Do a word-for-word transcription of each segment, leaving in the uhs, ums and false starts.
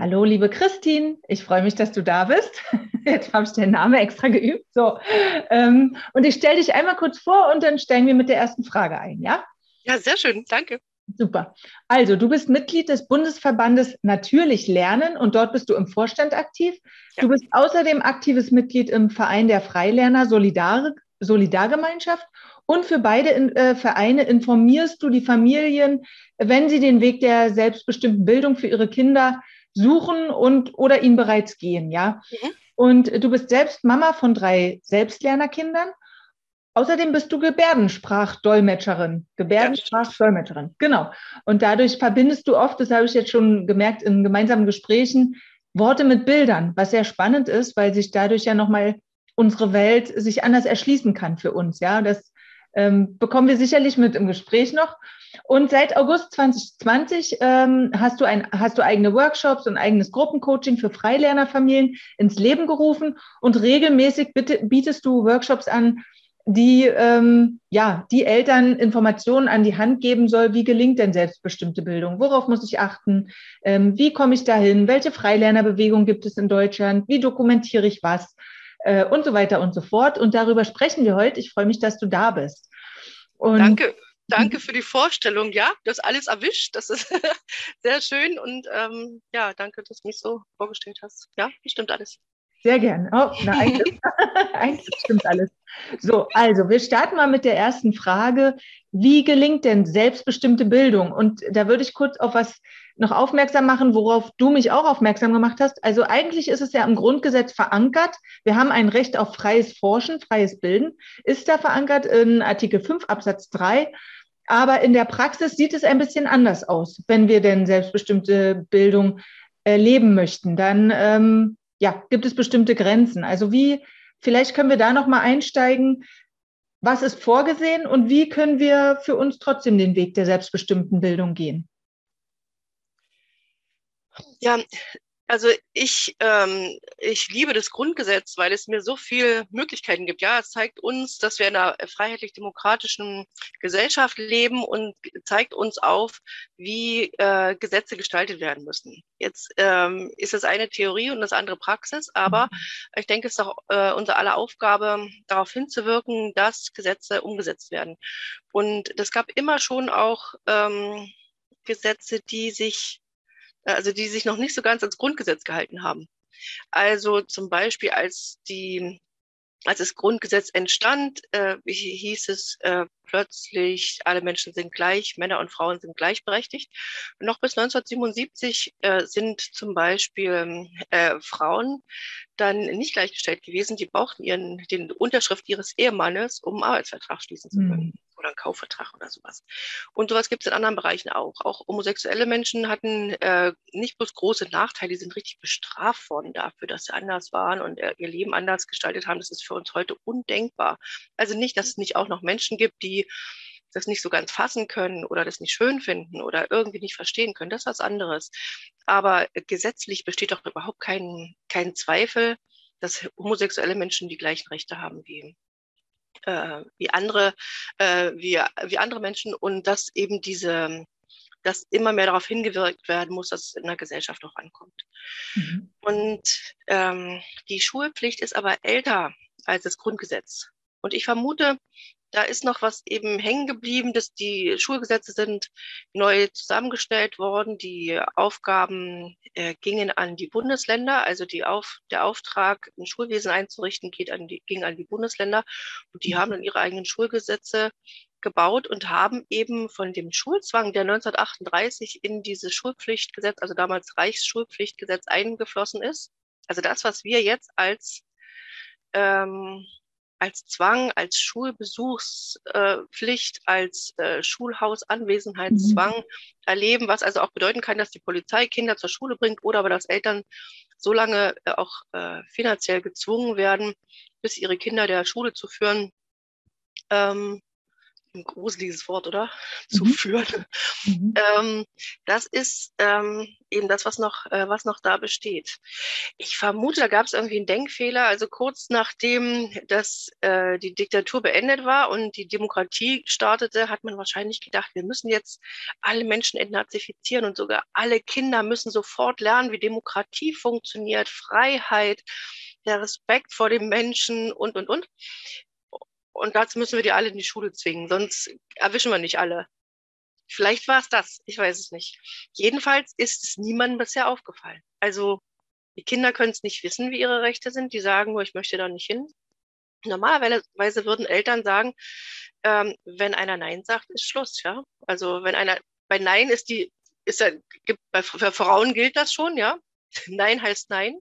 Hallo, liebe Christine, ich freue mich, dass du da bist. Jetzt habe ich den Namen extra geübt. So, ähm, und ich stelle dich einmal kurz vor und dann steigen wir mit der ersten Frage ein, ja? Ja, sehr schön, danke. Super. Also, du bist Mitglied des Bundesverbandes Natürlich Lernen und dort bist du im Vorstand aktiv. Ja. Du bist außerdem aktives Mitglied im Verein der Freilerner Solidar Solidargemeinschaft und für beide in, äh, Vereine informierst du die Familien, wenn sie den Weg der selbstbestimmten Bildung für ihre Kinder suchen und oder ihn bereits gehen, ja. Mhm. Und du bist selbst Mama von drei Selbstlernerkindern. Außerdem bist du Gebärdensprachdolmetscherin. Ja, das stimmt. Gebärdensprachdolmetscherin, genau. Und dadurch verbindest du oft, das habe ich jetzt schon gemerkt in gemeinsamen Gesprächen, Worte mit Bildern, was sehr spannend ist, weil sich dadurch ja nochmal unsere Welt sich anders erschließen kann für uns. Ja, das ähm, bekommen wir sicherlich mit im Gespräch noch. Und seit August zwanzig zwanzig ähm, hast du ein, hast du eigene Workshops und eigenes Gruppencoaching für Freilernerfamilien ins Leben gerufen und regelmäßig bitte, bietest du Workshops an, die ähm, ja die Eltern Informationen an die Hand geben soll, wie gelingt denn selbstbestimmte Bildung, worauf muss ich achten, ähm, wie komme ich dahin, welche Freilernerbewegung gibt es in Deutschland, wie dokumentiere ich was äh, und so weiter und so fort. Und darüber sprechen wir heute. Ich freue mich, dass du da bist. Und Danke, danke für die Vorstellung. Ja, du hast alles erwischt. Das ist sehr schön und ähm, ja, danke, dass du mich so vorgestellt hast. Ja, das stimmt alles. sehr gerne. Oh, na, eigentlich, eigentlich stimmt alles. So, also wir starten mal mit der ersten Frage. Wie gelingt denn selbstbestimmte Bildung? Und da würde ich kurz auf was noch aufmerksam machen, worauf du mich auch aufmerksam gemacht hast. Also eigentlich ist es ja im Grundgesetz verankert. Wir haben ein Recht auf freies Forschen, freies Bilden. Ist da verankert in Artikel fünf Absatz drei. Aber in der Praxis sieht es ein bisschen anders aus, wenn wir denn selbstbestimmte Bildung erleben möchten. Dann ähm, ja, gibt es bestimmte Grenzen. Also wie, vielleicht können wir da noch mal einsteigen. Was ist vorgesehen und wie können wir für uns trotzdem den Weg der selbstbestimmten Bildung gehen? Ja, also ich, ähm, ich liebe das Grundgesetz, weil es mir so viele Möglichkeiten gibt. Ja, es zeigt uns, dass wir in einer freiheitlich-demokratischen Gesellschaft leben und zeigt uns auf, wie äh, Gesetze gestaltet werden müssen. Jetzt ähm, ist das eine Theorie und das andere Praxis, aber ich denke, es ist doch äh, unsere aller Aufgabe, darauf hinzuwirken, dass Gesetze umgesetzt werden. Und es gab immer schon auch ähm, Gesetze, die sich also die sich noch nicht so ganz ans Grundgesetz gehalten haben. Also zum Beispiel, als die, als das Grundgesetz entstand, äh, hieß es äh, plötzlich, alle Menschen sind gleich, Männer und Frauen sind gleichberechtigt. Und noch bis neunzehnhundertsiebenundsiebzig äh, sind zum Beispiel äh, Frauen dann nicht gleichgestellt gewesen. Die brauchten ihren, den Unterschrift ihres Ehemannes, um einen Arbeitsvertrag schließen zu können. Hm. Oder einen Kaufvertrag oder sowas. Und sowas gibt es in anderen Bereichen auch. Auch homosexuelle Menschen hatten äh, nicht bloß große Nachteile, die sind richtig bestraft worden dafür, dass sie anders waren und äh, ihr Leben anders gestaltet haben. Das ist für uns heute undenkbar. Also nicht, dass es nicht auch noch Menschen gibt, die das nicht so ganz fassen können oder das nicht schön finden oder irgendwie nicht verstehen können. Das ist was anderes. Aber äh, gesetzlich besteht doch überhaupt kein, kein Zweifel, dass homosexuelle Menschen die gleichen Rechte haben wie äh, wie andere, äh, wie, wie andere Menschen und dass eben diese, dass immer mehr darauf hingewirkt werden muss, dass es in der Gesellschaft auch ankommt. Mhm. Und ähm, die Schulpflicht ist aber älter als das Grundgesetz. Und ich vermute, da ist noch was eben hängen geblieben, dass die Schulgesetze sind neu zusammengestellt worden. Die Aufgaben äh, gingen an die Bundesländer, also die Auf, der Auftrag, ein Schulwesen einzurichten, geht an die, ging an die Bundesländer. Und die haben dann ihre eigenen Schulgesetze gebaut und haben eben von dem Schulzwang, der neunzehnhundertachtunddreißig in dieses Schulpflichtgesetz, also damals Reichsschulpflichtgesetz eingeflossen ist, also das, was wir jetzt als ähm, als Zwang, als Schulbesuchspflicht, äh, als äh, Mhm. Schulhausanwesenheitszwang erleben, was also auch bedeuten kann, dass die Polizei Kinder zur Schule bringt oder aber dass Eltern so lange äh, auch äh, finanziell gezwungen werden, bis ihre Kinder der Schule zu führen, ähm, ein gruseliges Wort, oder? Zu Mhm. führen. Mhm. Ähm, das ist ähm, eben das, was noch, äh, was noch da besteht. Ich vermute, da gab es irgendwie einen Denkfehler. Also kurz nachdem das, äh, die Diktatur beendet war und die Demokratie startete, hat man wahrscheinlich gedacht, wir müssen jetzt alle Menschen entnazifizieren und sogar alle Kinder müssen sofort lernen, wie Demokratie funktioniert, Freiheit, der Respekt vor dem Menschen und, und, und. Und dazu müssen wir die alle in die Schule zwingen, sonst erwischen wir nicht alle. Vielleicht war es das, ich weiß es nicht. Jedenfalls ist es niemandem bisher aufgefallen. Also die Kinder können es nicht wissen, wie ihre Rechte sind. Die sagen nur, ich möchte da nicht hin. Normalerweise würden Eltern sagen, ähm, wenn einer Nein sagt, ist Schluss, ja. Also wenn einer, bei Nein ist die, ist ja, gibt, bei für Frauen gilt das schon, ja. Nein heißt Nein.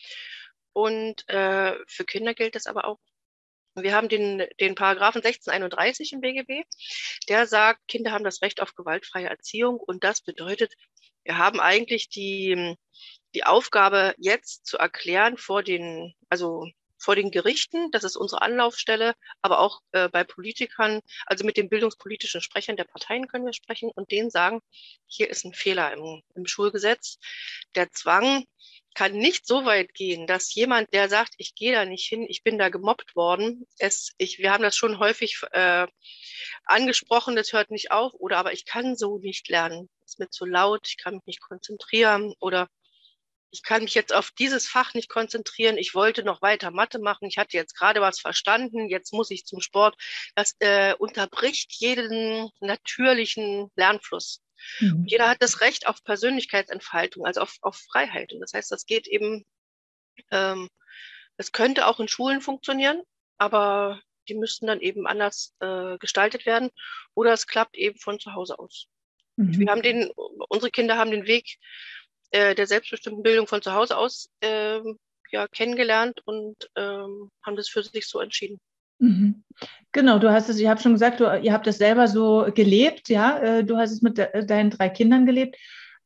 Und äh, für Kinder gilt das aber auch. Wir haben den, den Paragraphen sechzehnhunderteinunddreißig im B G B, der sagt, Kinder haben das Recht auf gewaltfreie Erziehung. Und das bedeutet, wir haben eigentlich die, die Aufgabe, jetzt zu erklären vor den, also vor den Gerichten, das ist unsere Anlaufstelle, aber auch äh, bei Politikern, also mit den bildungspolitischen Sprechern der Parteien können wir sprechen und denen sagen, hier ist ein Fehler im, im Schulgesetz. Der Zwang kann nicht so weit gehen, dass jemand, der sagt, ich gehe da nicht hin, ich bin da gemobbt worden, es, ich, wir haben das schon häufig äh, angesprochen, das hört nicht auf, oder aber ich kann so nicht lernen, es ist mir zu laut, ich kann mich nicht konzentrieren oder ich kann mich jetzt auf dieses Fach nicht konzentrieren. Ich wollte noch weiter Mathe machen. Ich hatte jetzt gerade was verstanden. Jetzt muss ich zum Sport. Das äh, unterbricht jeden natürlichen Lernfluss. Und Mhm. jeder hat das Recht auf Persönlichkeitsentfaltung, also auf, auf Freiheit. Und das heißt, das geht eben, ähm, das könnte auch in Schulen funktionieren, aber die müssten dann eben anders äh, gestaltet werden. Oder es klappt eben von zu Hause aus. Und wir Mhm. haben den, unsere Kinder haben den Weg äh, der selbstbestimmten Bildung von zu Hause aus ähm, ja, kennengelernt und ähm, haben das für sich so entschieden. Mhm. Genau, du hast es, ich habe schon gesagt, du, ihr habt es selber so gelebt, ja, äh, du hast es mit de deinen drei Kindern gelebt.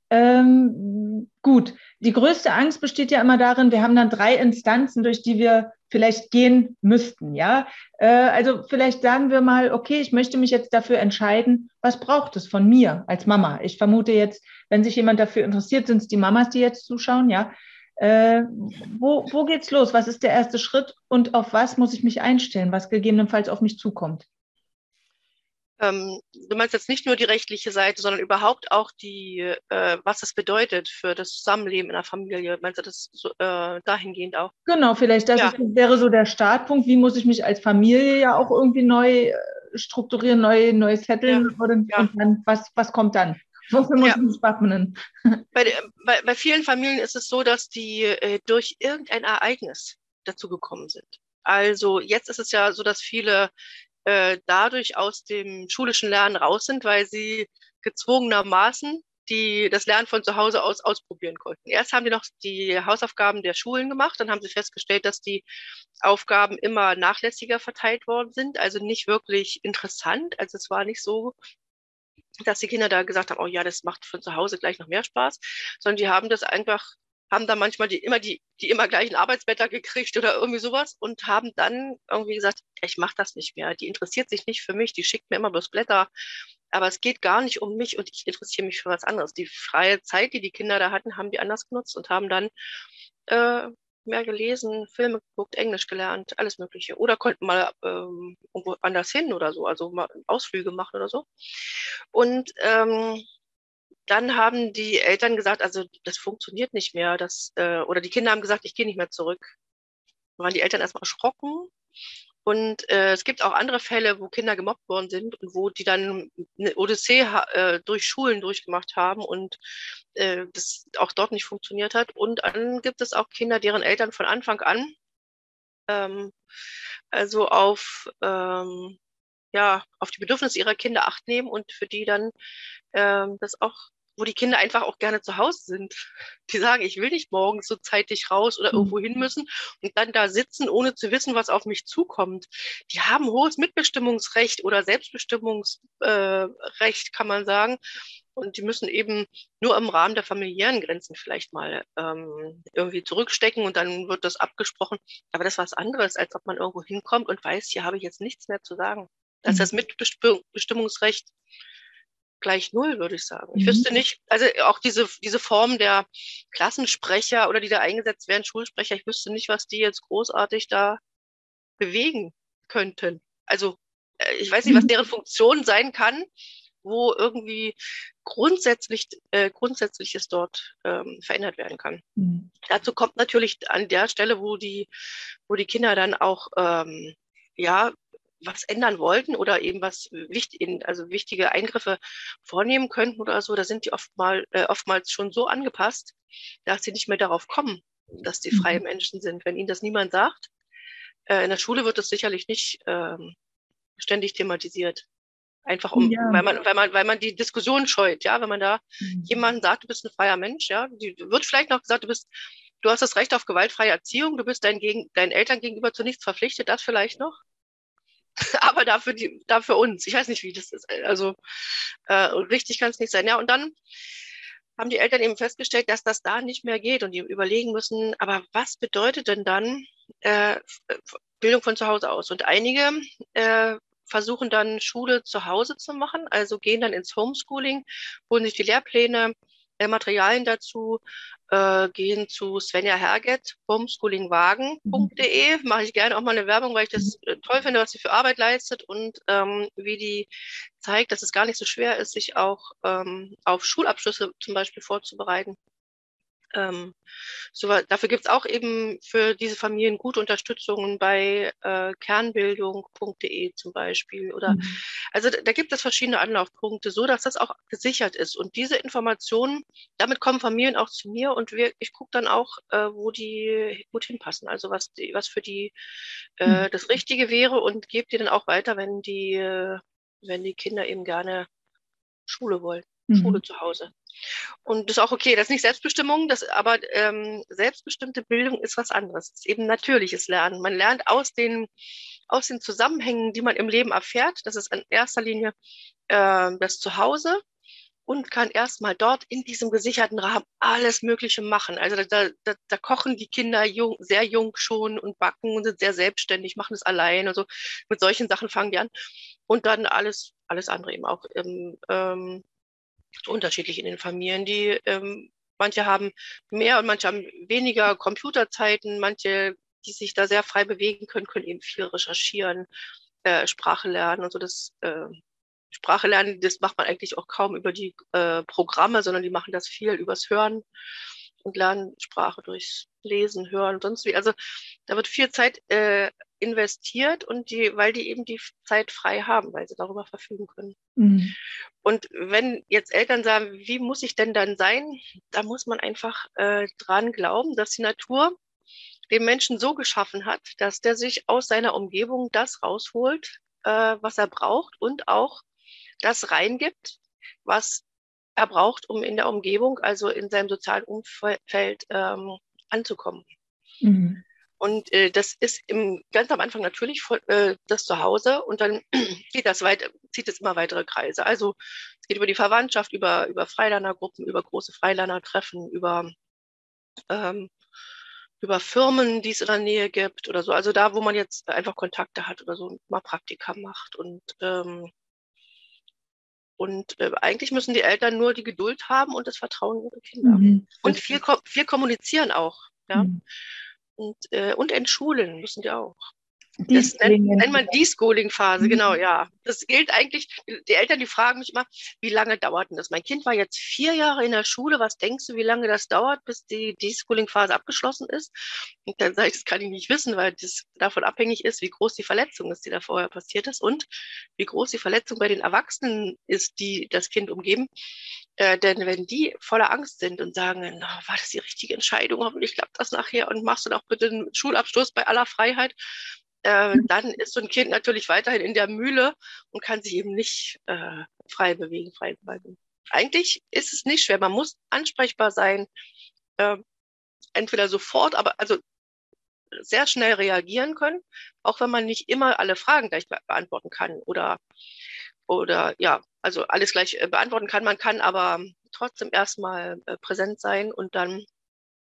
Ähm, gut, die größte Angst besteht ja immer darin, wir haben dann drei Instanzen, durch die wir vielleicht gehen müssten, ja. Äh, also vielleicht sagen wir mal, okay, ich möchte mich jetzt dafür entscheiden, was braucht es von mir als Mama? Ich vermute jetzt, wenn sich jemand dafür interessiert, sind es die Mamas, die jetzt zuschauen, ja. Äh, wo, wo geht's los? Was ist der erste Schritt und auf was muss ich mich einstellen, was gegebenenfalls auf mich zukommt? Ähm, du meinst jetzt nicht nur die rechtliche Seite, sondern überhaupt auch die, äh, was das bedeutet für das Zusammenleben in der Familie. Meinst du das so, äh, dahingehend auch? Genau, vielleicht das Ja, ist, wäre so der Startpunkt. Wie muss ich mich als Familie ja auch irgendwie neu äh, strukturieren, neu, neu ja, setteln und, ja, und dann, was, was kommt dann? Wofür muss ja. ich mich wappnen? Bei, bei, bei vielen Familien ist es so, dass die äh, durch irgendein Ereignis dazu gekommen sind. Also jetzt ist es ja so, dass viele äh, dadurch aus dem schulischen Lernen raus sind, weil sie gezwungenermaßen die das Lernen von zu Hause aus ausprobieren konnten. Erst haben die noch die Hausaufgaben der Schulen gemacht, dann haben sie festgestellt, dass die Aufgaben immer nachlässiger verteilt worden sind, also nicht wirklich interessant. Also es war nicht so, dass die Kinder da gesagt haben, oh ja, das macht von zu Hause gleich noch mehr Spaß, sondern die haben das einfach, haben dann manchmal die immer die, die immer gleichen Arbeitsblätter gekriegt oder irgendwie sowas und haben dann irgendwie gesagt, ich mache das nicht mehr. Die interessiert sich nicht für mich, die schickt mir immer bloß Blätter, aber es geht gar nicht um mich und ich interessiere mich für was anderes. Die freie Zeit, die die Kinder da hatten, haben die anders genutzt und haben dann äh, mehr gelesen, Filme geguckt, Englisch gelernt, alles Mögliche. Oder konnten mal ähm, irgendwo anders hin oder so, also mal Ausflüge machen oder so. Und ähm, dann haben die Eltern gesagt, also das funktioniert nicht mehr. Das, äh, oder die Kinder haben gesagt, ich gehe nicht mehr zurück. Da waren die Eltern erstmal erschrocken. Und äh, es gibt auch andere Fälle, wo Kinder gemobbt worden sind und wo die dann eine Odyssee äh, durch Schulen durchgemacht haben und äh, das auch dort nicht funktioniert hat. Und dann gibt es auch Kinder, deren Eltern von Anfang an ähm, also auf, ähm, ja, auf die Bedürfnisse ihrer Kinder Acht nehmen und für die dann ähm, das auch, wo die Kinder einfach auch gerne zu Hause sind. Die sagen, ich will nicht morgens so zeitig raus oder irgendwo hin müssen und dann da sitzen, ohne zu wissen, was auf mich zukommt. Die haben hohes Mitbestimmungsrecht oder Selbstbestimmungsrecht, äh, Recht, kann man sagen. Und die müssen eben nur im Rahmen der familiären Grenzen vielleicht mal ähm, irgendwie zurückstecken und dann wird das abgesprochen. Aber das ist was anderes, als ob man irgendwo hinkommt und weiß, hier habe ich jetzt nichts mehr zu sagen. Da ist das Mitbestimmungsrecht gleich null, würde ich sagen. Ich Mhm. wüsste nicht, also auch diese, diese Form der Klassensprecher oder die da eingesetzt werden, Schulsprecher, ich wüsste nicht, was die jetzt großartig da bewegen könnten. Also äh, ich weiß nicht, was deren Funktion sein kann, wo irgendwie grundsätzlich, äh, Grundsätzliches dort ähm, verändert werden kann. Mhm. Dazu kommt natürlich an der Stelle, wo die, wo die Kinder dann auch ähm, ja was ändern wollten oder eben was wichtig, also wichtige Eingriffe vornehmen könnten oder so, da sind die oftmal, äh, oftmals schon so angepasst, dass sie nicht mehr darauf kommen, dass die freie Menschen sind. Wenn ihnen das niemand sagt, äh, in der Schule wird das sicherlich nicht ähm, ständig thematisiert. Einfach um, Ja. weil man, weil man, weil man die Diskussion scheut, ja, wenn man da Mhm. jemanden sagt, du bist ein freier Mensch, ja, die wird vielleicht noch gesagt, du bist, du hast das Recht auf gewaltfreie Erziehung, du bist dein gegen, deinen Eltern gegenüber zu nichts verpflichtet, das vielleicht noch, aber dafür die, dafür uns. Ich weiß nicht, wie das ist. Also äh, richtig kann es nicht sein. Ja, und dann haben die Eltern eben festgestellt, dass das da nicht mehr geht und die überlegen müssen, aber was bedeutet denn dann äh, Bildung von zu Hause aus? Und einige äh, versuchen dann Schule zu Hause zu machen, also gehen dann ins Homeschooling, holen sich die Lehrpläne, äh, Materialien dazu, äh, gehen zu Svenja Herget, homeschoolingwagen punkt de, mache ich gerne auch mal eine Werbung, weil ich das äh, toll finde, was sie für Arbeit leistet und ähm, wie die zeigt, dass es gar nicht so schwer ist, sich auch ähm, auf Schulabschlüsse zum Beispiel vorzubereiten. Ähm, so, dafür gibt es auch eben für diese Familien gute Unterstützungen bei äh, kernbildung punkt de zum Beispiel. Oder Mhm. also da, da gibt es verschiedene Anlaufpunkte, so dass das auch gesichert ist. Und diese Informationen, damit kommen Familien auch zu mir und wir, ich gucke dann auch, äh, wo die gut hinpassen. Also was die, was für die äh, das Richtige wäre und gebe die dann auch weiter, wenn die, äh, wenn die Kinder eben gerne Schule wollen, Mhm. Schule zu Hause. Und das ist auch okay, das ist nicht Selbstbestimmung, das, aber ähm, selbstbestimmte Bildung ist was anderes. Es ist eben natürliches Lernen. Man lernt aus den, aus den Zusammenhängen, die man im Leben erfährt. Das ist in erster Linie äh, das Zuhause und kann erstmal dort in diesem gesicherten Rahmen alles Mögliche machen. Also da, da, da kochen die Kinder jung, sehr jung schon und backen und sind sehr selbstständig, machen es allein und so. Mit solchen Sachen fangen die an. Und dann alles, alles andere eben auch im ähm, unterschiedlich in den Familien. Die ähm, manche haben mehr und manche haben weniger Computerzeiten, manche, die sich da sehr frei bewegen können, können eben viel recherchieren, äh, Sprache lernen und so. Das äh, Sprache lernen, das macht man eigentlich auch kaum über die äh, Programme, sondern die machen das viel übers Hören und lernen Sprache durchs Lesen, Hören und sonst wie. Also da wird viel Zeit äh, investiert und die, weil die eben die Zeit frei haben, weil sie darüber verfügen können. Mhm. Und wenn jetzt Eltern sagen, wie muss ich denn dann sein, da muss man einfach äh, dran glauben, dass die Natur den Menschen so geschaffen hat, dass der sich aus seiner Umgebung das rausholt, äh, was er braucht und auch das reingibt, was er braucht, um in der Umgebung, also in seinem sozialen Umfeld ähm, anzukommen. Mhm. Und äh, das ist im, ganz am Anfang natürlich voll, äh, das Zuhause und dann geht das weiter, zieht es immer weitere Kreise. Also es geht über die Verwandtschaft, über, über Freilernergruppen, über große Freilernertreffen, über, ähm, über Firmen, die es in der Nähe gibt oder so. Also da, wo man jetzt einfach Kontakte hat oder so, mal Praktika macht. Und, ähm, und äh, eigentlich müssen die Eltern nur die Geduld haben und das Vertrauen in ihre Kinder. Mhm. Und viel, viel kommunizieren auch. Ja? Mhm. Und, äh, und entschulen müssen die auch. Das nennt, Deschooling nennt nennt man Deschooling-Phase, Mhm. genau, ja. Das gilt eigentlich, die Eltern, die fragen mich immer, wie lange dauert denn das? Mein Kind war jetzt vier Jahre in der Schule, was denkst du, wie lange das dauert, bis die Deschooling-Phase abgeschlossen ist? Und dann sage ich, das kann ich nicht wissen, weil das davon abhängig ist, wie groß die Verletzung ist, die da vorher passiert ist und wie groß die Verletzung bei den Erwachsenen ist, die das Kind umgeben. Äh, denn wenn die voller Angst sind und sagen, na, war das die richtige Entscheidung, hoffentlich klappt das nachher und machst du doch bitte einen Schulabschluss bei aller Freiheit, äh, dann ist so ein Kind natürlich weiterhin in der Mühle und kann sich eben nicht äh, frei bewegen, frei bleiben. Eigentlich ist es nicht schwer. Man muss ansprechbar sein, äh, entweder sofort, aber also sehr schnell reagieren können, auch wenn man nicht immer alle Fragen gleich be beantworten kann oder, oder ja, also alles gleich äh, beantworten kann. Man kann aber trotzdem erstmal äh, präsent sein und dann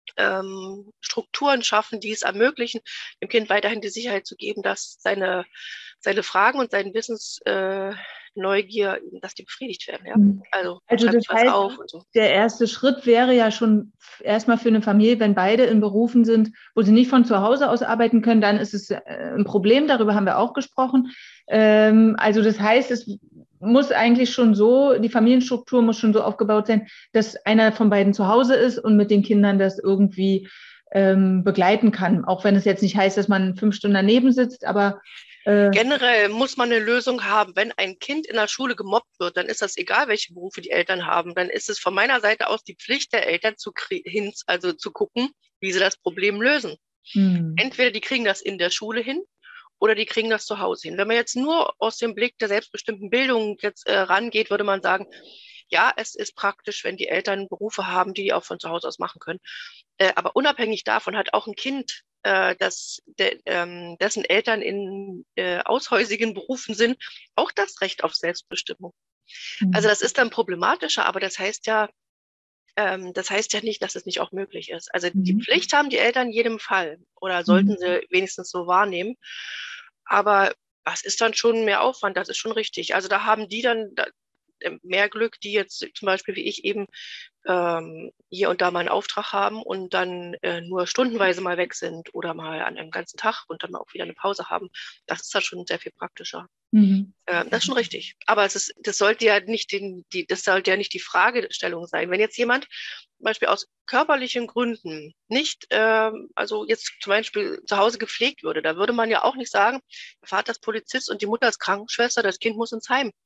ähm, Strukturen schaffen, die es ermöglichen, dem Kind weiterhin die Sicherheit zu geben, dass seine, seine Fragen und seine Wissensneugier, äh, Neugier, dass die befriedigt werden. Ja? Also man Also schreibt das sich was heißt, auf und so. der erste Schritt wäre ja schon erstmal für eine Familie, wenn beide in Berufen sind, wo sie nicht von zu Hause aus arbeiten können, dann ist es äh, ein Problem, darüber haben wir auch gesprochen. Ähm, also das heißt, es muss eigentlich schon so, die Familienstruktur muss schon so aufgebaut sein, dass einer von beiden zu Hause ist und mit den Kindern das irgendwie ähm, begleiten kann. Auch wenn es jetzt nicht heißt, dass man fünf Stunden daneben sitzt, aber äh, Generell muss man eine Lösung haben. Wenn ein Kind in der Schule gemobbt wird, dann ist das egal, welche Berufe die Eltern haben. Dann ist es von meiner Seite aus die Pflicht der Eltern zu, hin, also zu gucken, wie sie das Problem lösen. hm. Entweder die kriegen das in der Schule hin oder die kriegen das zu Hause hin. Wenn man jetzt nur aus dem Blick der selbstbestimmten Bildung jetzt äh, rangeht, würde man sagen, ja, es ist praktisch, wenn die Eltern Berufe haben, die die auch von zu Hause aus machen können. Äh, aber unabhängig davon hat auch ein Kind, äh, das, de, ähm, dessen Eltern in äh, aushäusigen Berufen sind, auch das Recht auf Selbstbestimmung. Hm. Also das ist dann problematischer, aber das heißt ja, ähm, das heißt ja nicht, dass es nicht auch möglich ist. Also die Mhm. Pflicht haben die Eltern in jedem Fall oder sollten Mhm. sie wenigstens so wahrnehmen. Aber das ist dann schon mehr Aufwand, das ist schon richtig. Also da haben die dann mehr Glück, die jetzt zum Beispiel wie ich eben ähm, hier und da mal einen Auftrag haben und dann äh, nur stundenweise mal weg sind oder mal an einem ganzen Tag und dann mal auch wieder eine Pause haben. Das ist dann schon sehr viel praktischer. Mhm. Äh, das ist schon richtig. Aber es ist, das sollte ja nicht den, die, das sollte ja nicht die Fragestellung sein. Wenn jetzt jemand zum Beispiel aus körperlichen Gründen nicht, ähm, also jetzt zum Beispiel zu Hause gepflegt würde, da würde man ja auch nicht sagen, der Vater ist Polizist und die Mutter ist Krankenschwester, das Kind muss ins Heim.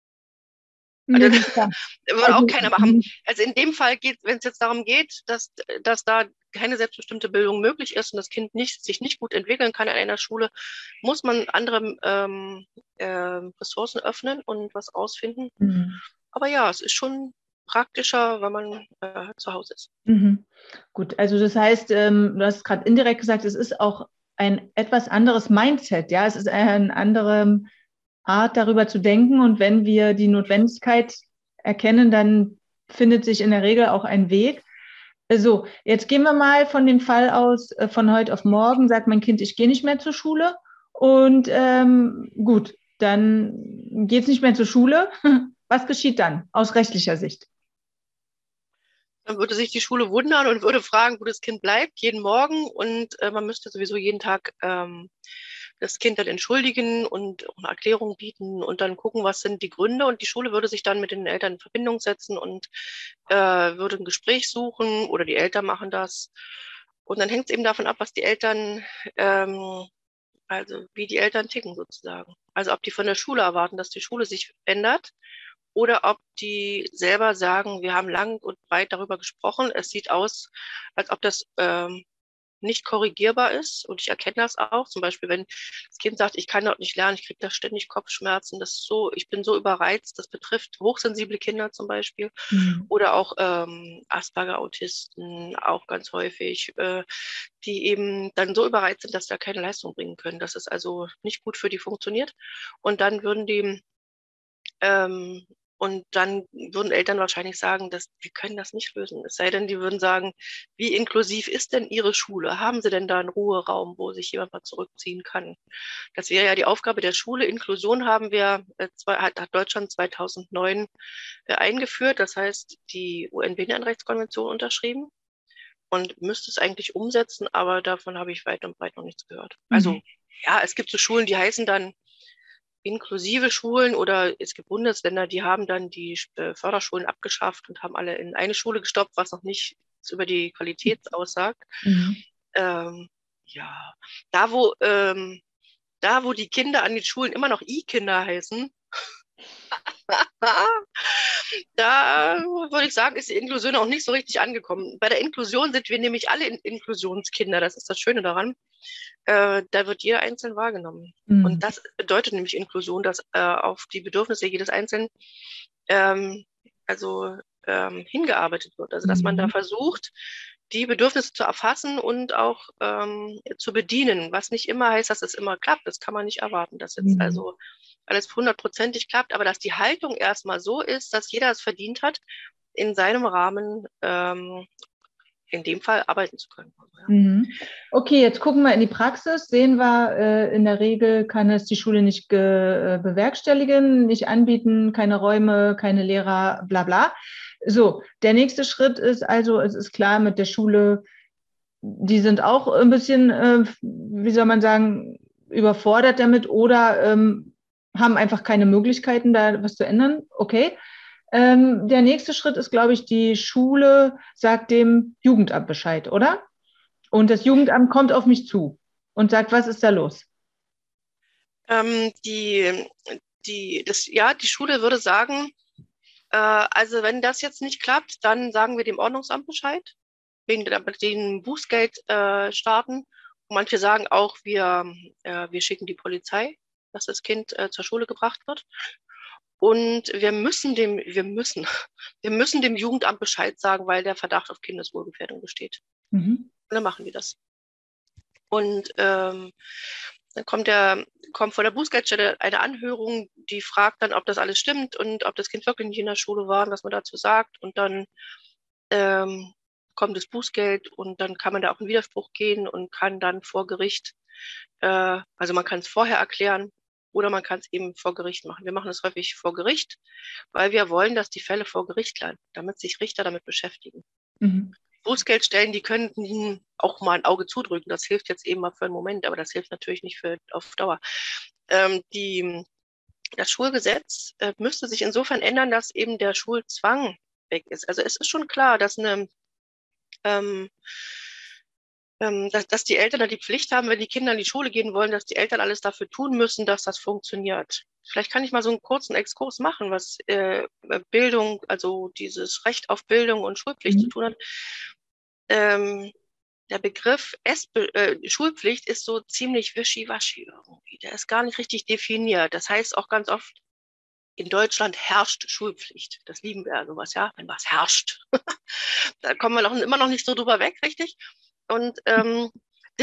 Also, Nee, klar. das würde auch Also, keiner machen. Also in dem Fall geht, wenn es jetzt darum geht, dass, dass da keine selbstbestimmte Bildung möglich ist und das Kind nicht, sich nicht gut entwickeln kann in einer Schule, muss man andere ähm, äh, Ressourcen öffnen und was ausfinden. mhm. Aber ja, es ist schon praktischer, wenn man äh, zu Hause ist. Mhm. Gut, also das heißt, ähm, du hast gerade indirekt gesagt, es ist auch ein etwas anderes Mindset, ja, es ist eine andere Art, darüber zu denken und wenn wir die Notwendigkeit erkennen, dann findet sich in der Regel auch ein Weg. So, jetzt gehen wir mal von dem Fall aus, äh, von heute auf morgen sagt mein Kind, ich gehe nicht mehr zur Schule und ähm, gut, dann geht es nicht mehr zur Schule. Was geschieht dann aus rechtlicher Sicht? Dann würde sich die Schule wundern und würde fragen, wo das Kind bleibt, jeden Morgen. Und äh, man müsste sowieso jeden Tag ähm, das Kind dann entschuldigen und auch eine Erklärung bieten und dann gucken, was sind die Gründe. Und die Schule würde sich dann mit den Eltern in Verbindung setzen und äh, würde ein Gespräch suchen oder die Eltern machen das. Und dann hängt es eben davon ab, was die Eltern, ähm, also wie die Eltern ticken sozusagen. Also ob die von der Schule erwarten, dass die Schule sich ändert oder ob die selber sagen, wir haben lang und breit darüber gesprochen. Es sieht aus, als ob das ähm, nicht korrigierbar ist. Und ich erkenne das auch. Zum Beispiel, wenn das Kind sagt, ich kann dort nicht lernen, ich kriege da ständig Kopfschmerzen. Das ist so, ich bin so überreizt. Das betrifft hochsensible Kinder zum Beispiel. Mhm. Oder auch ähm, Asperger-Autisten, auch ganz häufig, äh, die eben dann so überreizt sind, dass sie da keine Leistung bringen können. Dass es also nicht gut für die funktioniert. Und dann würden die ähm, und dann würden Eltern wahrscheinlich sagen, dass wir können das nicht lösen. Es sei denn, die würden sagen, wie inklusiv ist denn Ihre Schule? Haben Sie denn da einen Ruheraum, wo sich jemand mal zurückziehen kann? Das wäre ja die Aufgabe der Schule. Inklusion haben wir, äh, zwei, hat, hat Deutschland zweitausendneun äh, eingeführt. Das heißt, die U N-Behindertenrechtskonvention unterschrieben und müsste es eigentlich umsetzen, aber davon habe ich weit und breit noch nichts gehört. Mhm. Also ja, es gibt so Schulen, die heißen dann inklusive Schulen oder es gibt Bundesländer, die haben dann die äh, Förderschulen abgeschafft und haben alle in eine Schule gestoppt, was noch nicht über die Qualität aussagt. Mhm. Ähm, ja, da wo, ähm, da wo die Kinder an den Schulen immer noch I-Kinder heißen, da würde ich sagen, ist die Inklusion auch nicht so richtig angekommen. Bei der Inklusion sind wir nämlich alle in Inklusionskinder. Das ist das Schöne daran. Äh, da wird jeder einzeln wahrgenommen. Mhm. Und das bedeutet nämlich Inklusion, dass äh, auf die Bedürfnisse jedes Einzelnen ähm, also ähm, hingearbeitet wird. Also dass man da Mhm. versucht, die Bedürfnisse zu erfassen und auch ähm, zu bedienen, was nicht immer heißt, dass es immer klappt. Das kann man nicht erwarten, dass jetzt Mhm. also alles hundertprozentig klappt, aber dass die Haltung erstmal so ist, dass jeder es verdient hat, in seinem Rahmen ähm, in dem Fall arbeiten zu können. Ja. Mhm. Okay, jetzt gucken wir in die Praxis. Sehen wir, äh, in der Regel kann es die Schule nicht ge- äh, bewerkstelligen, nicht anbieten, keine Räume, keine Lehrer, bla bla. So, der nächste Schritt ist also, es ist klar mit der Schule, die sind auch ein bisschen, äh, wie soll man sagen, überfordert damit oder ähm, haben einfach keine Möglichkeiten, da was zu ändern. Okay. Ähm, der nächste Schritt ist, glaube ich, die Schule sagt dem Jugendamt Bescheid, oder? Und das Jugendamt kommt auf mich zu und sagt, was ist da los? Ähm, die, die, das, ja, die Schule würde sagen, äh, also wenn das jetzt nicht klappt, dann sagen wir dem Ordnungsamt Bescheid, wegen der, den Bußgeld äh, starten. Und manche sagen auch, wir, äh, wir schicken die Polizei, dass das Kind äh, zur Schule gebracht wird. Und wir müssen dem, wir müssen, wir müssen dem Jugendamt Bescheid sagen, weil der Verdacht auf Kindeswohlgefährdung besteht. Mhm. Und dann machen die das. Und ähm, dann kommt, der, kommt vor der Bußgeldstelle eine Anhörung, die fragt dann, ob das alles stimmt und ob das Kind wirklich nicht in der Schule war und was man dazu sagt. Und dann ähm, kommt das Bußgeld und dann kann man da auch in Widerspruch gehen und kann dann vor Gericht, äh, also man kann es vorher erklären oder man kann es eben vor Gericht machen. Wir machen es häufig vor Gericht, weil wir wollen, dass die Fälle vor Gericht landen, damit sich Richter damit beschäftigen. Mhm. Bußgeldstellen, die könnten ihnen auch mal ein Auge zudrücken. Das hilft jetzt eben mal für einen Moment, aber das hilft natürlich nicht für auf Dauer. Ähm, die, das Schulgesetz äh, müsste sich insofern ändern, dass eben der Schulzwang weg ist. Also es ist schon klar, dass eine ähm, ähm, dass, dass die Eltern da die Pflicht haben, wenn die Kinder in die Schule gehen wollen, dass die Eltern alles dafür tun müssen, dass das funktioniert. Vielleicht kann ich mal so einen kurzen Exkurs machen, was äh, Bildung, also dieses Recht auf Bildung und Schulpflicht Mhm. zu tun hat. Ähm, der Begriff Essbe äh, Schulpflicht ist so ziemlich wischiwaschi irgendwie. Der ist gar nicht richtig definiert. Das heißt auch ganz oft, in Deutschland herrscht Schulpflicht. Das lieben wir ja sowas, ja, wenn was herrscht. Da kommen wir noch, immer noch nicht so drüber weg, richtig? Und, ähm, der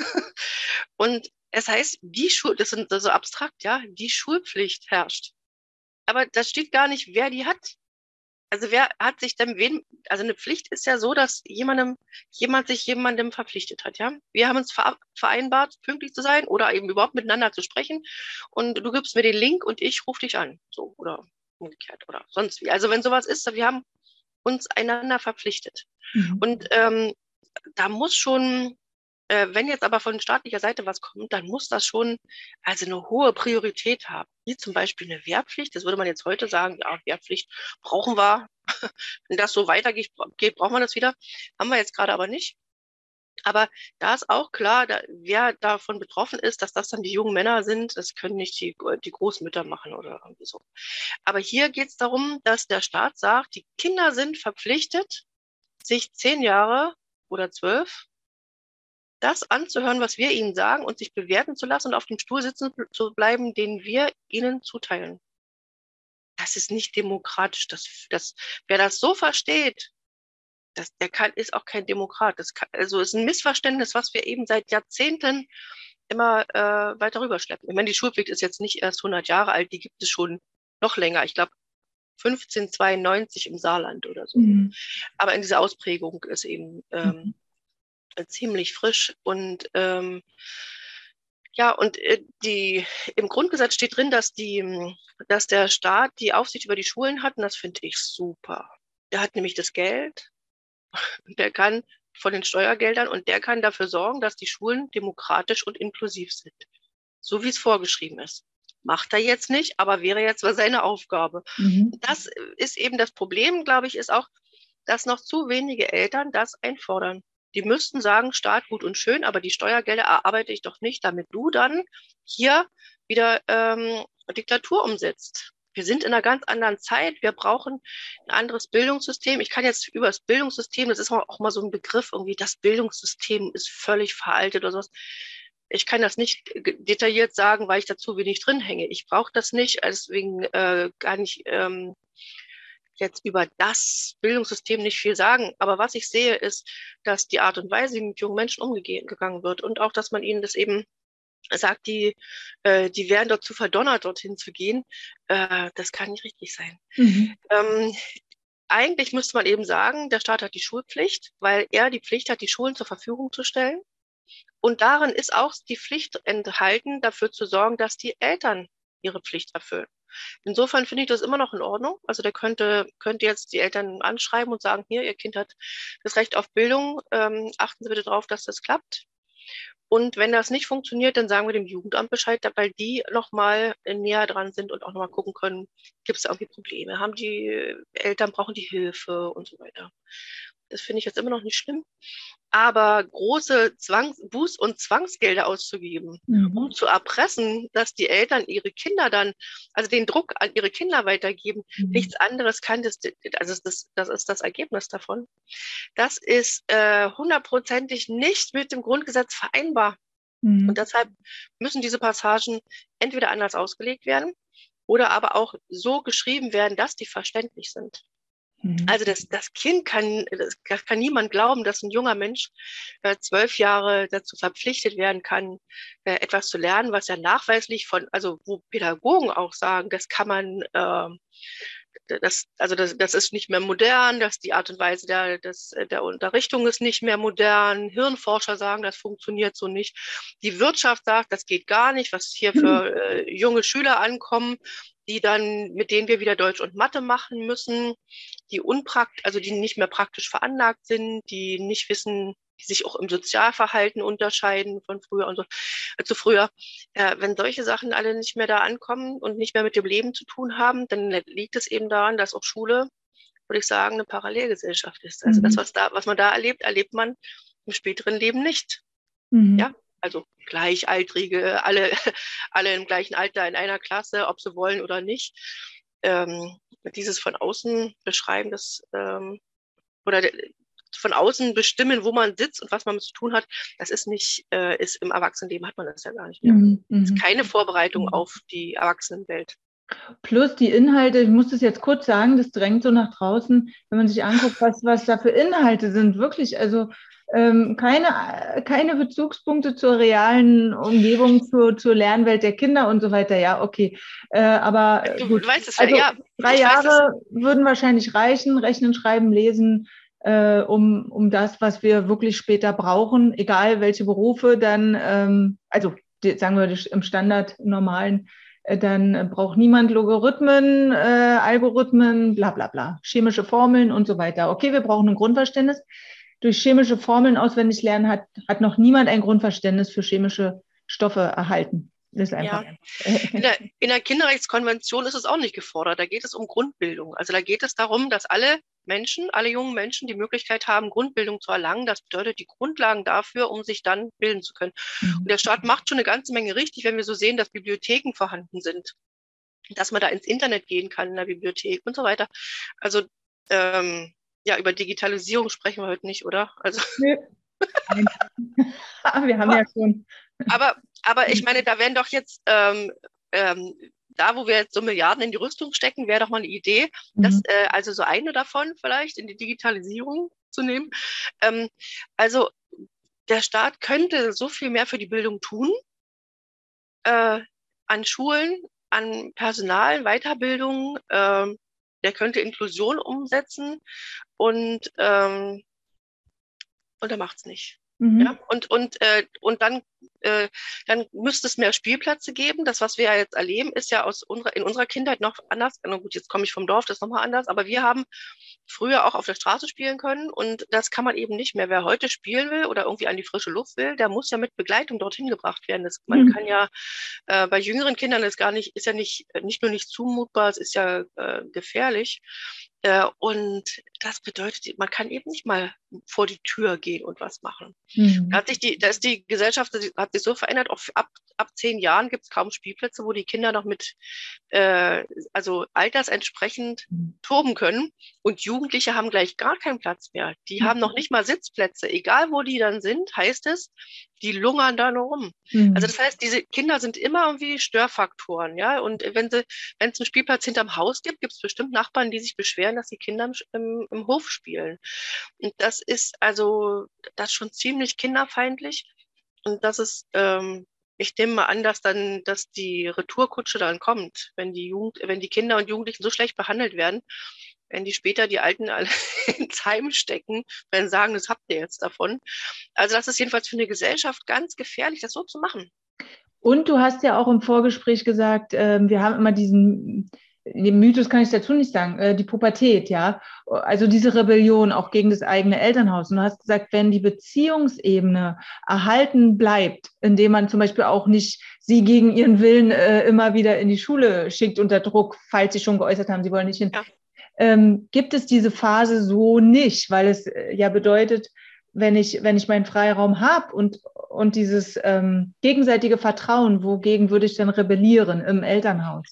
und es heißt, die Schul, das sind so abstrakt, ja, die Schulpflicht herrscht. Aber da steht gar nicht, wer die hat. Also wer hat sich denn wen, also eine Pflicht ist ja so, dass jemandem, jemand sich jemandem verpflichtet hat, ja. Wir haben uns vereinbart, pünktlich zu sein oder eben überhaupt miteinander zu sprechen und du gibst mir den Link und ich rufe dich an, so oder umgekehrt oder sonst wie. Also wenn sowas ist, wir haben uns einander verpflichtet. Mhm. Und ähm, da muss schon, äh, wenn jetzt aber von staatlicher Seite was kommt, dann muss das schon also eine hohe Priorität haben. Wie zum Beispiel eine Wehrpflicht. Das würde man jetzt heute sagen, ja, Wehrpflicht brauchen wir. Wenn das so weitergeht, geht, brauchen wir das wieder. Haben wir jetzt gerade aber nicht. Aber da ist auch klar, da, wer davon betroffen ist, dass das dann die jungen Männer sind, das können nicht die, die Großmütter machen oder irgendwie so. Aber hier geht es darum, dass der Staat sagt, die Kinder sind verpflichtet, sich zehn Jahre oder zwölf das anzuhören, was wir ihnen sagen und sich bewerten zu lassen und auf dem Stuhl sitzen zu bleiben, den wir ihnen zuteilen. Das ist nicht demokratisch. Das, das, wer das so versteht, das, der kann, ist auch kein Demokrat. Das kann, also ist ein Missverständnis, was wir eben seit Jahrzehnten immer äh, weiter rüberschleppen. Ich meine, die Schulpflicht ist jetzt nicht erst hundert Jahre alt, die gibt es schon noch länger. Ich glaube, fünfzehnhundertzweiundneunzig im Saarland oder so. Mhm. Aber in dieser Ausprägung ist eben ähm, ziemlich frisch und ähm, ja, und äh, die, im Grundgesetz steht drin, dass, die, dass der Staat die Aufsicht über die Schulen hat und das finde ich super. Der hat nämlich das Geld und der kann von den Steuergeldern und der kann dafür sorgen, dass die Schulen demokratisch und inklusiv sind. So wie es vorgeschrieben ist. Macht er jetzt nicht, aber wäre jetzt seine Aufgabe. Mhm. Das ist eben das Problem, glaube ich, ist auch, dass noch zu wenige Eltern das einfordern. Die müssten sagen, Staat gut und schön, aber die Steuergelder erarbeite ich doch nicht, damit du dann hier wieder ähm, Diktatur umsetzt. Wir sind in einer ganz anderen Zeit. Wir brauchen ein anderes Bildungssystem. Ich kann jetzt über das Bildungssystem, das ist auch mal so ein Begriff, irgendwie das Bildungssystem ist völlig veraltet oder sowas. Ich kann das nicht detailliert sagen, weil ich dazu wenig drin hänge. Ich brauche das nicht, deswegen äh, gar nicht ähm, jetzt über das Bildungssystem nicht viel sagen. Aber was ich sehe, ist, dass die Art und Weise, wie mit jungen Menschen umgegangen wird und auch, dass man ihnen das eben sagt, die, äh, die wären dazu verdonnert, dorthin zu gehen, äh, das kann nicht richtig sein. Mhm. Ähm, eigentlich müsste man eben sagen, der Staat hat die Schulpflicht, weil er die Pflicht hat, die Schulen zur Verfügung zu stellen. Und darin ist auch die Pflicht enthalten, dafür zu sorgen, dass die Eltern ihre Pflicht erfüllen. Insofern finde ich das immer noch in Ordnung. Also der könnte, könnte jetzt die Eltern anschreiben und sagen, hier, Ihr Kind hat das Recht auf Bildung, ähm, achten Sie bitte darauf, dass das klappt. Und wenn das nicht funktioniert, dann sagen wir dem Jugendamt Bescheid, weil die nochmal näher dran sind und auch nochmal gucken können, gibt es da irgendwie Probleme? Haben die Eltern, brauchen die Hilfe und so weiter. Das finde ich jetzt immer noch nicht schlimm. Aber große Zwangs-, Buß- und Zwangsgelder auszugeben, Mhm. um zu erpressen, dass die Eltern ihre Kinder dann, also den Druck an ihre Kinder weitergeben, Mhm. nichts anderes kann das, also das, das ist das Ergebnis davon. Das ist äh, hundertprozentig nicht mit dem Grundgesetz vereinbar. Mhm. Und deshalb müssen diese Passagen entweder anders ausgelegt werden oder aber auch so geschrieben werden, dass die verständlich sind. Mhm. Also das, das Kind kann, das kann niemand glauben, dass ein junger Mensch äh, zwölf Jahre dazu verpflichtet werden kann, äh, etwas zu lernen, was ja nachweislich von, also wo Pädagogen auch sagen, das kann man, äh, das, also das, das ist nicht mehr modern, dass die Art und Weise der, des, der Unterrichtung ist nicht mehr modern. Hirnforscher sagen, das funktioniert so nicht. Die Wirtschaft sagt, das geht gar nicht, was hier für äh, junge Schüler ankommen, die dann, mit denen wir wieder Deutsch und Mathe machen müssen, die unprakt, also die nicht mehr praktisch veranlagt sind, die nicht wissen, die sich auch im Sozialverhalten unterscheiden von früher und so, äh, zu früher. Äh, wenn solche Sachen alle nicht mehr da ankommen und nicht mehr mit dem Leben zu tun haben, dann liegt es eben daran, dass auch Schule, würde ich sagen, eine Parallelgesellschaft ist. Also das, Mhm. was da, was man da erlebt, erlebt man im späteren Leben nicht. Mhm. Ja, also Gleichaltrige, alle, alle im gleichen Alter in einer Klasse, ob sie wollen oder nicht. Ähm, dieses von außen beschreiben, das ähm, oder von außen bestimmen, wo man sitzt und was man zu tun hat, das ist nicht, äh, ist im Erwachsenenleben hat man das ja gar nicht mehr. Mhm. Das ist Mhm. keine Vorbereitung auf die Erwachsenenwelt. Plus die Inhalte, ich muss das jetzt kurz sagen, das drängt so nach draußen, wenn man sich anguckt, was, was da für Inhalte sind, wirklich, also ähm, keine, keine Bezugspunkte zur realen Umgebung, zur, zur Lernwelt der Kinder und so weiter. Ja, okay. Äh, aber Du gut. weißt es ja, Also ja, drei ich weiß das. Jahre würden wahrscheinlich reichen, rechnen, schreiben, lesen, äh, um, um das, was wir wirklich später brauchen, egal welche Berufe dann, ähm, also die, sagen wir im Standard, im normalen, dann braucht niemand Logarithmen, äh, Algorithmen, bla bla bla, chemische Formeln und so weiter. Okay, wir brauchen ein Grundverständnis. Durch chemische Formeln auswendig lernen hat, hat noch niemand ein Grundverständnis für chemische Stoffe erhalten. Das ist einfach. Ja. In der, in der Kinderrechtskonvention ist es auch nicht gefordert. Da geht es um Grundbildung. Also da geht es darum, dass alle Menschen, alle jungen Menschen die Möglichkeit haben, Grundbildung zu erlangen. Das bedeutet die Grundlagen dafür, um sich dann bilden zu können. Und der Staat macht schon eine ganze Menge richtig, wenn wir so sehen, dass Bibliotheken vorhanden sind, dass man da ins Internet gehen kann in der Bibliothek und so weiter. Also ähm, ja, über Digitalisierung sprechen wir heute nicht, oder? Also Nö. Wir haben aber, ja schon. aber, aber ich meine, da werden doch jetzt ähm, ähm, da, wo wir jetzt so Milliarden in die Rüstung stecken, wäre doch mal eine Idee, dass Mhm. äh, also so eine davon vielleicht in die Digitalisierung zu nehmen. Ähm, also der Staat könnte so viel mehr für die Bildung tun, äh, an Schulen, an Personal, Weiterbildung. Äh, der könnte Inklusion umsetzen und ähm, und er macht es nicht. Mhm. Ja, und, und, äh, und dann, äh, dann müsste es mehr Spielplätze geben. Das, was wir ja jetzt erleben, ist ja aus unserer, in unserer Kindheit noch anders. Na gut, jetzt komme ich vom Dorf, das ist nochmal anders, aber wir haben früher auch auf der Straße spielen können und das kann man eben nicht mehr. Wer heute spielen will oder irgendwie an die frische Luft will, der muss ja mit Begleitung dorthin gebracht werden. Das, man Mhm. kann ja äh, bei jüngeren Kindern ist gar nicht, ist ja nicht, nicht nur nicht zumutbar, es ist ja äh, gefährlich. Äh, und das bedeutet, man kann eben nicht mal vor die Tür gehen und was machen. Da Mhm. hat sich die, da ist die Gesellschaft hat sich so verändert, auch ab, ab zehn Jahren gibt es kaum Spielplätze, wo die Kinder noch mit, äh, also altersentsprechend toben können. Und Jugendliche haben gleich gar keinen Platz mehr. Die haben noch nicht mal Sitzplätze. Egal wo die dann sind, heißt es, die lungern da nur rum. Mhm. Also das heißt, diese Kinder sind immer irgendwie Störfaktoren, ja. Und wenn sie, wenn es einen Spielplatz hinterm Haus gibt, gibt es bestimmt Nachbarn, die sich beschweren, dass die Kinder im, im, im Hof spielen. Und das ist also, das ist schon ziemlich kinderfeindlich. Und das ist, ähm, ich nehme mal an, dass dann, dass die Retourkutsche dann kommt, wenn die Jugend, wenn die Kinder und Jugendlichen so schlecht behandelt werden, wenn die später die Alten alle ins Heim stecken, wenn sagen, das habt ihr jetzt davon. Also das ist jedenfalls für eine Gesellschaft ganz gefährlich, das so zu machen. Und du hast ja auch im Vorgespräch gesagt, äh, wir haben immer diesen, den Mythos kann ich dazu nicht sagen, äh, die Pubertät, ja. Also diese Rebellion auch gegen das eigene Elternhaus. Und du hast gesagt, wenn die Beziehungsebene erhalten bleibt, indem man zum Beispiel auch nicht sie gegen ihren Willen äh, immer wieder in die Schule schickt unter Druck, falls sie schon geäußert haben, sie wollen nicht hin, Ja. ähm, gibt es diese Phase so nicht, weil es äh, ja bedeutet, wenn ich, wenn ich meinen Freiraum habe und, und dieses ähm, gegenseitige Vertrauen, wogegen würde ich denn rebellieren im Elternhaus?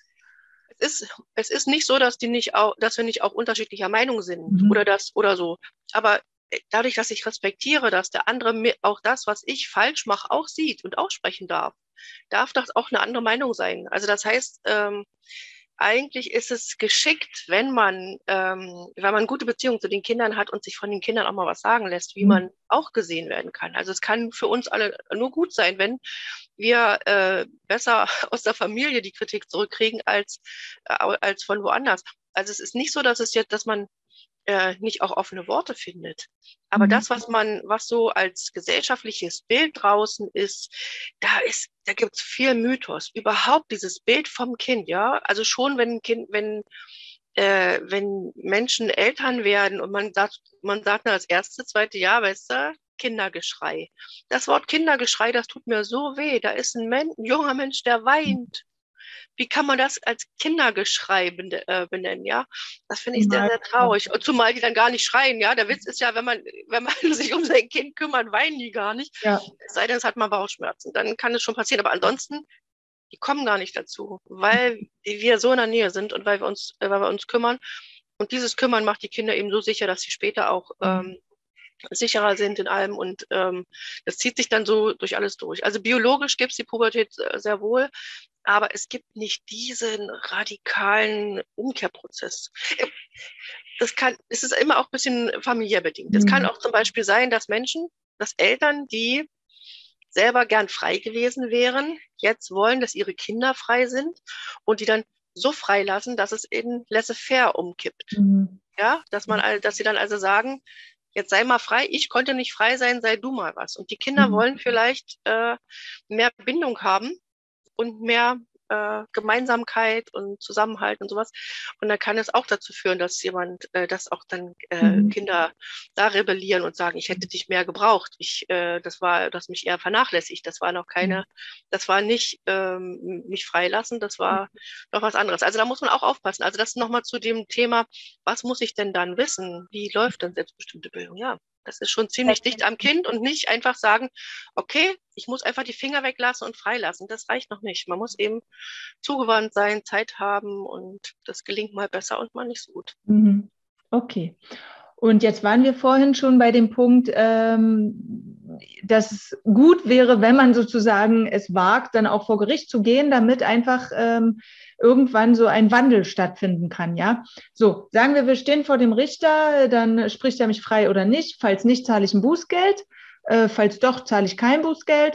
Es ist, es ist nicht so, dass die nicht auch, dass wir nicht auch unterschiedlicher Meinung sind Mhm. oder das oder so. Aber dadurch, dass ich respektiere, dass der andere mir auch das, was ich falsch mache, auch sieht und aussprechen darf, darf das auch eine andere Meinung sein. Also das heißt, ähm, eigentlich ist es geschickt, wenn man, ähm, wenn man gute Beziehungen zu den Kindern hat und sich von den Kindern auch mal was sagen lässt, wie Mhm. man auch gesehen werden kann. Also es kann für uns alle nur gut sein, wenn wir äh, besser aus der Familie die Kritik zurückkriegen als, äh, als von woanders. Also es ist nicht so, dass es jetzt, dass man äh, nicht auch offene Worte findet. Aber Mhm. das, was man, was so als gesellschaftliches Bild draußen ist, da ist, da gibt es viel Mythos. Überhaupt dieses Bild vom Kind, ja. Also schon, wenn ein Kind, wenn, äh, wenn Menschen Eltern werden und man sagt, man sagt na, das erste, zweite Jahr, weißt du, Kindergeschrei. Das Wort Kindergeschrei, das tut mir so weh. Da ist ein, Men ein junger Mensch, der weint. Wie kann man das als Kindergeschrei benennen, ja? Das finde ich sehr, sehr traurig. Und zumal die dann gar nicht schreien, ja? Der Witz ist ja, wenn man, wenn man sich um sein Kind kümmert, weinen die gar nicht. Ja. Es sei denn, es hat mal Bauchschmerzen. Dann kann es schon passieren. Aber ansonsten, die kommen gar nicht dazu, weil wir so in der Nähe sind und weil wir uns, weil wir uns kümmern. Und dieses Kümmern macht die Kinder eben so sicher, dass sie später auch ähm, sicherer sind in allem. Und ähm, das zieht sich dann so durch alles durch. Also biologisch gibt es die Pubertät sehr wohl. Aber es gibt nicht diesen radikalen Umkehrprozess. Das kann, es ist immer auch ein bisschen familiär bedingt. Es kann auch zum Beispiel sein, dass Menschen, dass Eltern, die selber gern frei gewesen wären, jetzt wollen, dass ihre Kinder frei sind und die dann so frei lassen, dass es in laissez-faire umkippt. Mhm. Ja, dass man, dass sie dann also sagen, jetzt sei mal frei, ich konnte nicht frei sein, sei du mal was. Und die Kinder Mhm. wollen vielleicht äh, mehr Bindung haben und mehr äh, Gemeinsamkeit und Zusammenhalt und sowas. Und dann kann es auch dazu führen, dass jemand, äh, dass auch dann äh, Mhm. Kinder da rebellieren und sagen, ich hätte dich mehr gebraucht. Ich, äh, das war, das mich eher vernachlässigt. Das war noch keine, Mhm. das war nicht ähm, mich freilassen, das war noch was anderes. Also da muss man auch aufpassen. Also das nochmal zu dem Thema, was muss ich denn dann wissen? Wie läuft denn selbstbestimmte Bildung? Ja. Das ist schon ziemlich dicht am Kind und nicht einfach sagen, okay, ich muss einfach die Finger weglassen und freilassen. Das reicht noch nicht. Man muss eben zugewandt sein, Zeit haben und das gelingt mal besser und mal nicht so gut. Mhm. Okay. Und jetzt waren wir vorhin schon bei dem Punkt, ähm, dass es gut wäre, wenn man sozusagen es wagt, dann auch vor Gericht zu gehen, damit einfach ähm, irgendwann so ein Wandel stattfinden kann, ja. So, sagen wir, wir stehen vor dem Richter, dann spricht er mich frei oder nicht. Falls nicht, zahle ich ein Bußgeld. Äh, falls doch, zahle ich kein Bußgeld.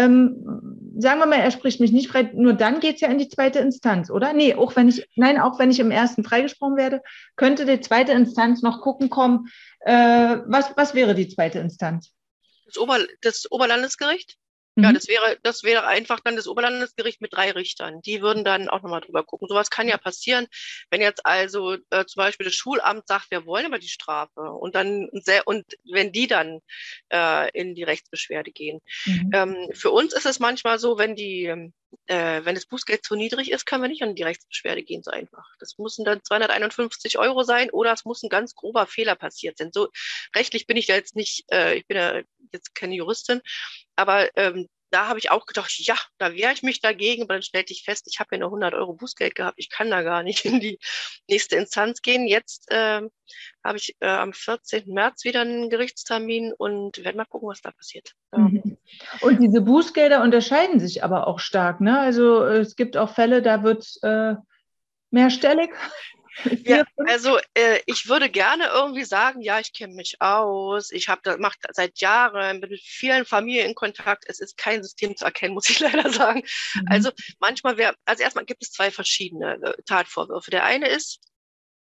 Ähm, sagen wir mal, er spricht mich nicht frei, nur dann geht es ja in die zweite Instanz, oder? Nee, auch wenn ich, nein, auch wenn ich im ersten freigesprochen werde, könnte die zweite Instanz noch gucken kommen, äh, was, was wäre die zweite Instanz? Das, Ober, das Oberlandesgericht? Mhm. Ja, das wäre, das wäre einfach dann das Oberlandesgericht mit drei Richtern. Die würden dann auch nochmal drüber gucken. Sowas kann ja passieren, wenn jetzt also äh, zum Beispiel das Schulamt sagt, wir wollen aber die Strafe. Und dann sehr, und wenn die dann äh, in die Rechtsbeschwerde gehen. Mhm. Ähm, für uns ist es manchmal so, wenn die, äh, wenn das Bußgeld zu niedrig ist, können wir nicht an die Rechtsbeschwerde gehen, so einfach. Das müssen dann zweihunderteinundfünfzig Euro sein oder es muss ein ganz grober Fehler passiert sein. So rechtlich bin ich da jetzt nicht, äh, ich bin ja jetzt keine Juristin, aber ähm, da habe ich auch gedacht, ja, da wehre ich mich dagegen, aber dann stellte ich fest, ich habe ja nur hundert Euro Bußgeld gehabt, ich kann da gar nicht in die nächste Instanz gehen. Jetzt ähm, habe ich äh, am vierzehnten März wieder einen Gerichtstermin und werde mal gucken, was da passiert. Mhm. Und diese Bußgelder unterscheiden sich aber auch stark, ne? Also es gibt auch Fälle, da wird es äh, mehrstellig. Ja, also äh, ich würde gerne irgendwie sagen, ja, ich kenne mich aus, ich habe das macht seit Jahren bin mit vielen Familien in Kontakt. Es ist kein System zu erkennen, muss ich leider sagen. Mhm. Also manchmal wäre, also erstmal gibt es zwei verschiedene äh, Tatvorwürfe. Der eine ist,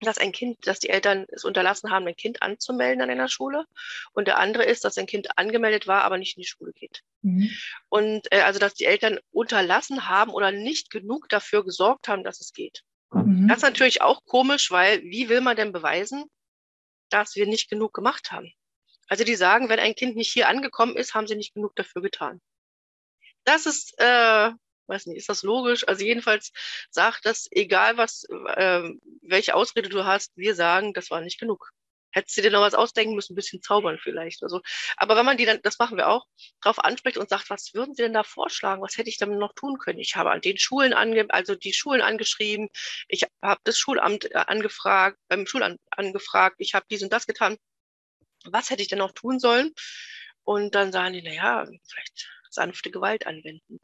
dass ein Kind, dass die Eltern es unterlassen haben, ein Kind anzumelden an einer Schule. Und der andere ist, dass ein Kind angemeldet war, aber nicht in die Schule geht. Mhm. Und äh, also, dass die Eltern unterlassen haben oder nicht genug dafür gesorgt haben, dass es geht. Mhm. Das ist natürlich auch komisch, weil wie will man denn beweisen, dass wir nicht genug gemacht haben? Also die sagen, wenn ein Kind nicht hier angekommen ist, haben sie nicht genug dafür getan. Das ist, äh, weiß nicht, ist das logisch? Also jedenfalls sagt das, egal was, äh, welche Ausrede du hast, wir sagen, das war nicht genug. Hättest du dir noch was ausdenken müssen, ein bisschen zaubern vielleicht. Also, aber wenn man die dann, das machen wir auch, darauf anspricht und sagt, was würden Sie denn da vorschlagen? Was hätte ich damit noch tun können? Ich habe an den Schulen ange, also die Schulen angeschrieben, ich habe das Schulamt äh, angefragt, beim Schulamt angefragt, ich habe dies und das getan. Was hätte ich denn noch tun sollen? Und dann sagen die, naja, vielleicht sanfte Gewalt anwenden.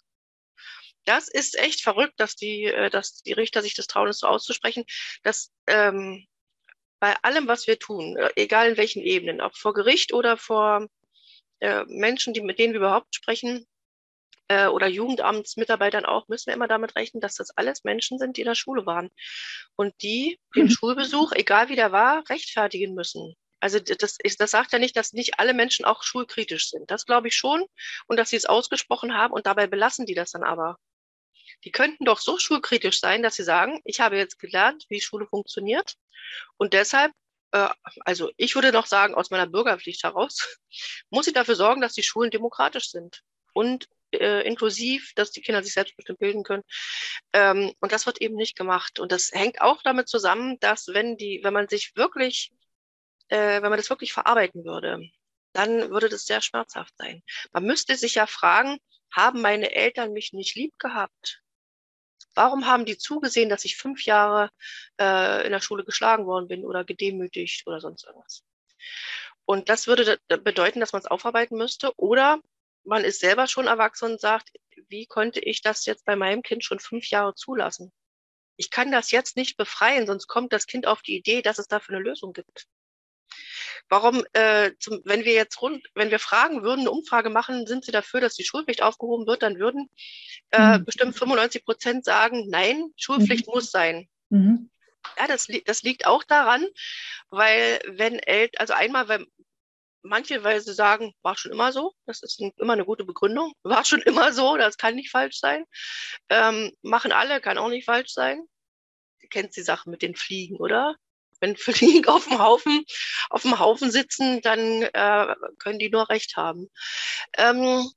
Das ist echt verrückt, dass die, äh, dass die Richter sich das trauen, es so auszusprechen, dass ähm, bei allem, was wir tun, äh, egal in welchen Ebenen, auch vor Gericht oder vor äh, Menschen, die, mit denen wir überhaupt sprechen, äh, oder Jugendamtsmitarbeitern auch, müssen wir immer damit rechnen, dass das alles Menschen sind, die in der Schule waren und die den Schulbesuch, egal wie der war, rechtfertigen müssen. Also das, das sagt ja nicht, dass nicht alle Menschen auch schulkritisch sind. Das glaube ich schon und dass sie es ausgesprochen haben und dabei belassen die das dann aber. Die könnten doch so schulkritisch sein, dass sie sagen, ich habe jetzt gelernt, wie Schule funktioniert und deshalb, äh, also ich würde noch sagen, aus meiner Bürgerpflicht heraus, muss ich dafür sorgen, dass die Schulen demokratisch sind und äh, inklusiv, dass die Kinder sich selbstbestimmt bilden können. Ähm, und das wird eben nicht gemacht. Und das hängt auch damit zusammen, dass wenn die, wenn man sich wirklich, äh, wenn man das wirklich verarbeiten würde, dann würde das sehr schmerzhaft sein. Man müsste sich ja fragen, haben meine Eltern mich nicht lieb gehabt? Warum haben die zugesehen, dass ich fünf Jahre äh, in der Schule geschlagen worden bin oder gedemütigt oder sonst irgendwas? Und das würde bedeuten, dass man es aufarbeiten müsste. Oder man ist selber schon erwachsen und sagt, wie konnte ich das jetzt bei meinem Kind schon fünf Jahre zulassen? Ich kann das jetzt nicht befreien, sonst kommt das Kind auf die Idee, dass es dafür eine Lösung gibt. Warum, äh, zum, wenn wir jetzt rund, wenn wir fragen würden, eine Umfrage machen, sind Sie dafür, dass die Schulpflicht aufgehoben wird, dann würden äh, Mhm. bestimmt fünfundneunzig Prozent sagen, nein, Schulpflicht Mhm. muss sein. Mhm. Ja, das, li das liegt auch daran, weil wenn Eltern, also einmal, wenn manche Weise sagen, war schon immer so, das ist ein, immer eine gute Begründung, war schon immer so, das kann nicht falsch sein. Ähm, machen alle, kann auch nicht falsch sein. Du kennst die Sache mit den Fliegen, oder? Wenn Fliegen auf dem Haufen, auf dem Haufen sitzen, dann äh, können die nur recht haben. Ähm,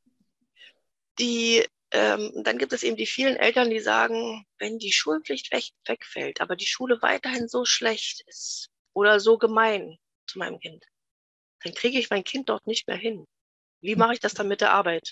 die, ähm, dann gibt es eben die vielen Eltern, die sagen, wenn die Schulpflicht weg, wegfällt, aber die Schule weiterhin so schlecht ist oder so gemein zu meinem Kind, dann kriege ich mein Kind dort nicht mehr hin. Wie mache ich das dann mit der Arbeit?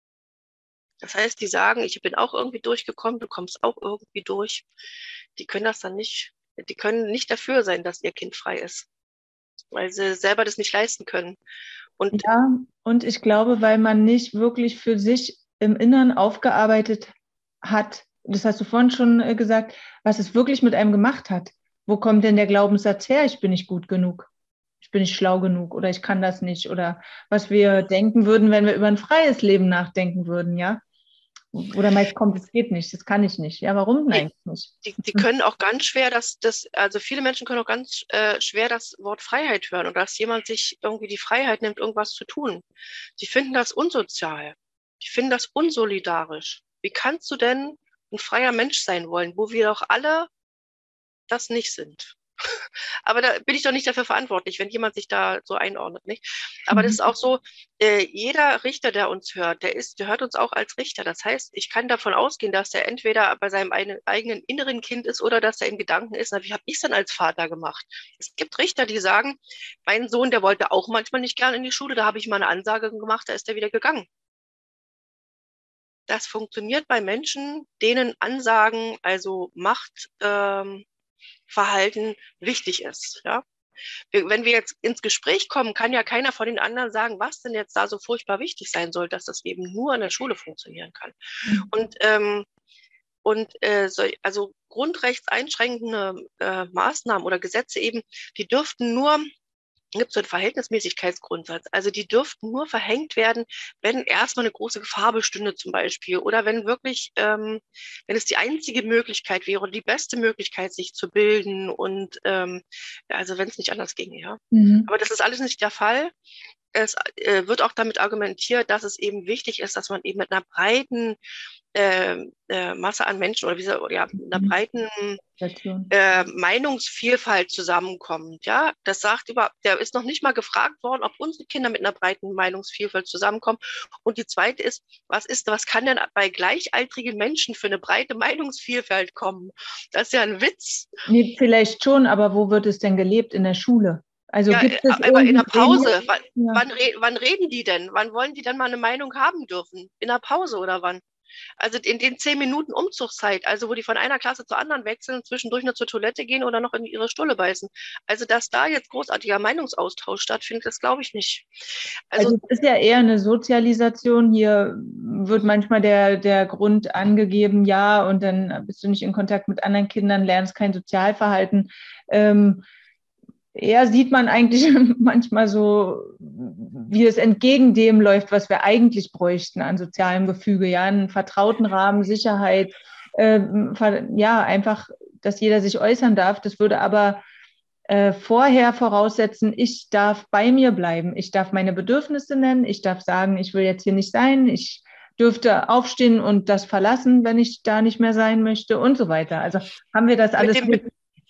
Das heißt, die sagen, ich bin auch irgendwie durchgekommen, du kommst auch irgendwie durch. Die können das dann nicht, die können nicht dafür sein, dass ihr Kind frei ist, weil sie selber das nicht leisten können. Und Ja, und ich glaube, weil man nicht wirklich für sich im Inneren aufgearbeitet hat, das hast du vorhin schon äh, gesagt, was es wirklich mit einem gemacht hat. Wo kommt denn der Glaubenssatz her, ich bin nicht gut genug, ich bin nicht schlau genug oder ich kann das nicht oder was wir denken würden, wenn wir über ein freies Leben nachdenken würden, ja? Oder meist kommt, es geht nicht, das kann ich nicht. Ja, warum denn die, eigentlich nicht? die, die können auch ganz schwer das, das, also viele Menschen können auch ganz äh, schwer das Wort Freiheit hören oder dass jemand sich irgendwie die Freiheit nimmt, irgendwas zu tun. Die finden das unsozial. Die finden das unsolidarisch. Wie kannst du denn ein freier Mensch sein wollen, wo wir doch alle das nicht sind? Aber da bin ich doch nicht dafür verantwortlich, wenn jemand sich da so einordnet, nicht? Aber das ist auch so, äh, jeder Richter, der uns hört, der ist, der hört uns auch als Richter. Das heißt, ich kann davon ausgehen, dass der entweder bei seinem einen, eigenen inneren Kind ist oder dass er in Gedanken ist, na, wie habe ich es denn als Vater gemacht? Es gibt Richter, die sagen, mein Sohn, der wollte auch manchmal nicht gern in die Schule, da habe ich mal eine Ansage gemacht, da ist er wieder gegangen. Das funktioniert bei Menschen, denen Ansagen, also Macht, ähm, Verhalten wichtig ist. Ja? Wenn wir jetzt ins Gespräch kommen, kann ja keiner von den anderen sagen, was denn jetzt da so furchtbar wichtig sein soll, dass das eben nur in der Schule funktionieren kann. Und, ähm, und äh, so, also grundrechtseinschränkende äh, Maßnahmen oder Gesetze eben, die dürften nur gibt es so einen Verhältnismäßigkeitsgrundsatz. Also die dürften nur verhängt werden, wenn erstmal eine große Gefahr bestünde zum Beispiel oder wenn wirklich, ähm, wenn es die einzige Möglichkeit wäre oder die beste Möglichkeit, sich zu bilden und ähm, also wenn es nicht anders ginge, ja. Mhm. Aber das ist alles nicht der Fall. Es äh, wird auch damit argumentiert, dass es eben wichtig ist, dass man eben mit einer breiten äh, äh, Masse an Menschen oder wie so, ja, einer Mhm. breiten Station. äh, Meinungsvielfalt zusammenkommt. Ja, das sagt über, der ist noch nicht mal gefragt worden, ob unsere Kinder mit einer breiten Meinungsvielfalt zusammenkommen. Und die zweite ist, was ist, was kann denn bei gleichaltrigen Menschen für eine breite Meinungsvielfalt kommen? Das ist ja ein Witz. Nee, vielleicht schon, aber wo wird es denn gelebt? In der Schule? Also Ja, gibt es aber in irgendein der Pause, Gremium? wann, Ja. wann, re wann reden die denn? Wann wollen die denn mal eine Meinung haben dürfen? In der Pause oder wann? Also in den zehn Minuten Umzugszeit, also wo die von einer Klasse zur anderen wechseln, zwischendurch nur zur Toilette gehen oder noch in ihre Stulle beißen. Also dass da jetzt großartiger Meinungsaustausch stattfindet, das glaube ich nicht. Also Also es ist ja eher eine Sozialisation. Hier wird manchmal der, der Grund angegeben, ja, und dann bist du nicht in Kontakt mit anderen Kindern, lernst kein Sozialverhalten. Ähm, eher sieht man eigentlich manchmal so, wie es entgegen dem läuft, was wir eigentlich bräuchten an sozialem Gefüge, ja, einen vertrauten Rahmen, Sicherheit, äh, ja, einfach, dass jeder sich äußern darf. Das würde aber äh, vorher voraussetzen, ich darf bei mir bleiben, ich darf meine Bedürfnisse nennen, ich darf sagen, ich will jetzt hier nicht sein, ich dürfte aufstehen und das verlassen, wenn ich da nicht mehr sein möchte und so weiter. Also haben wir das mit alles dem, mit.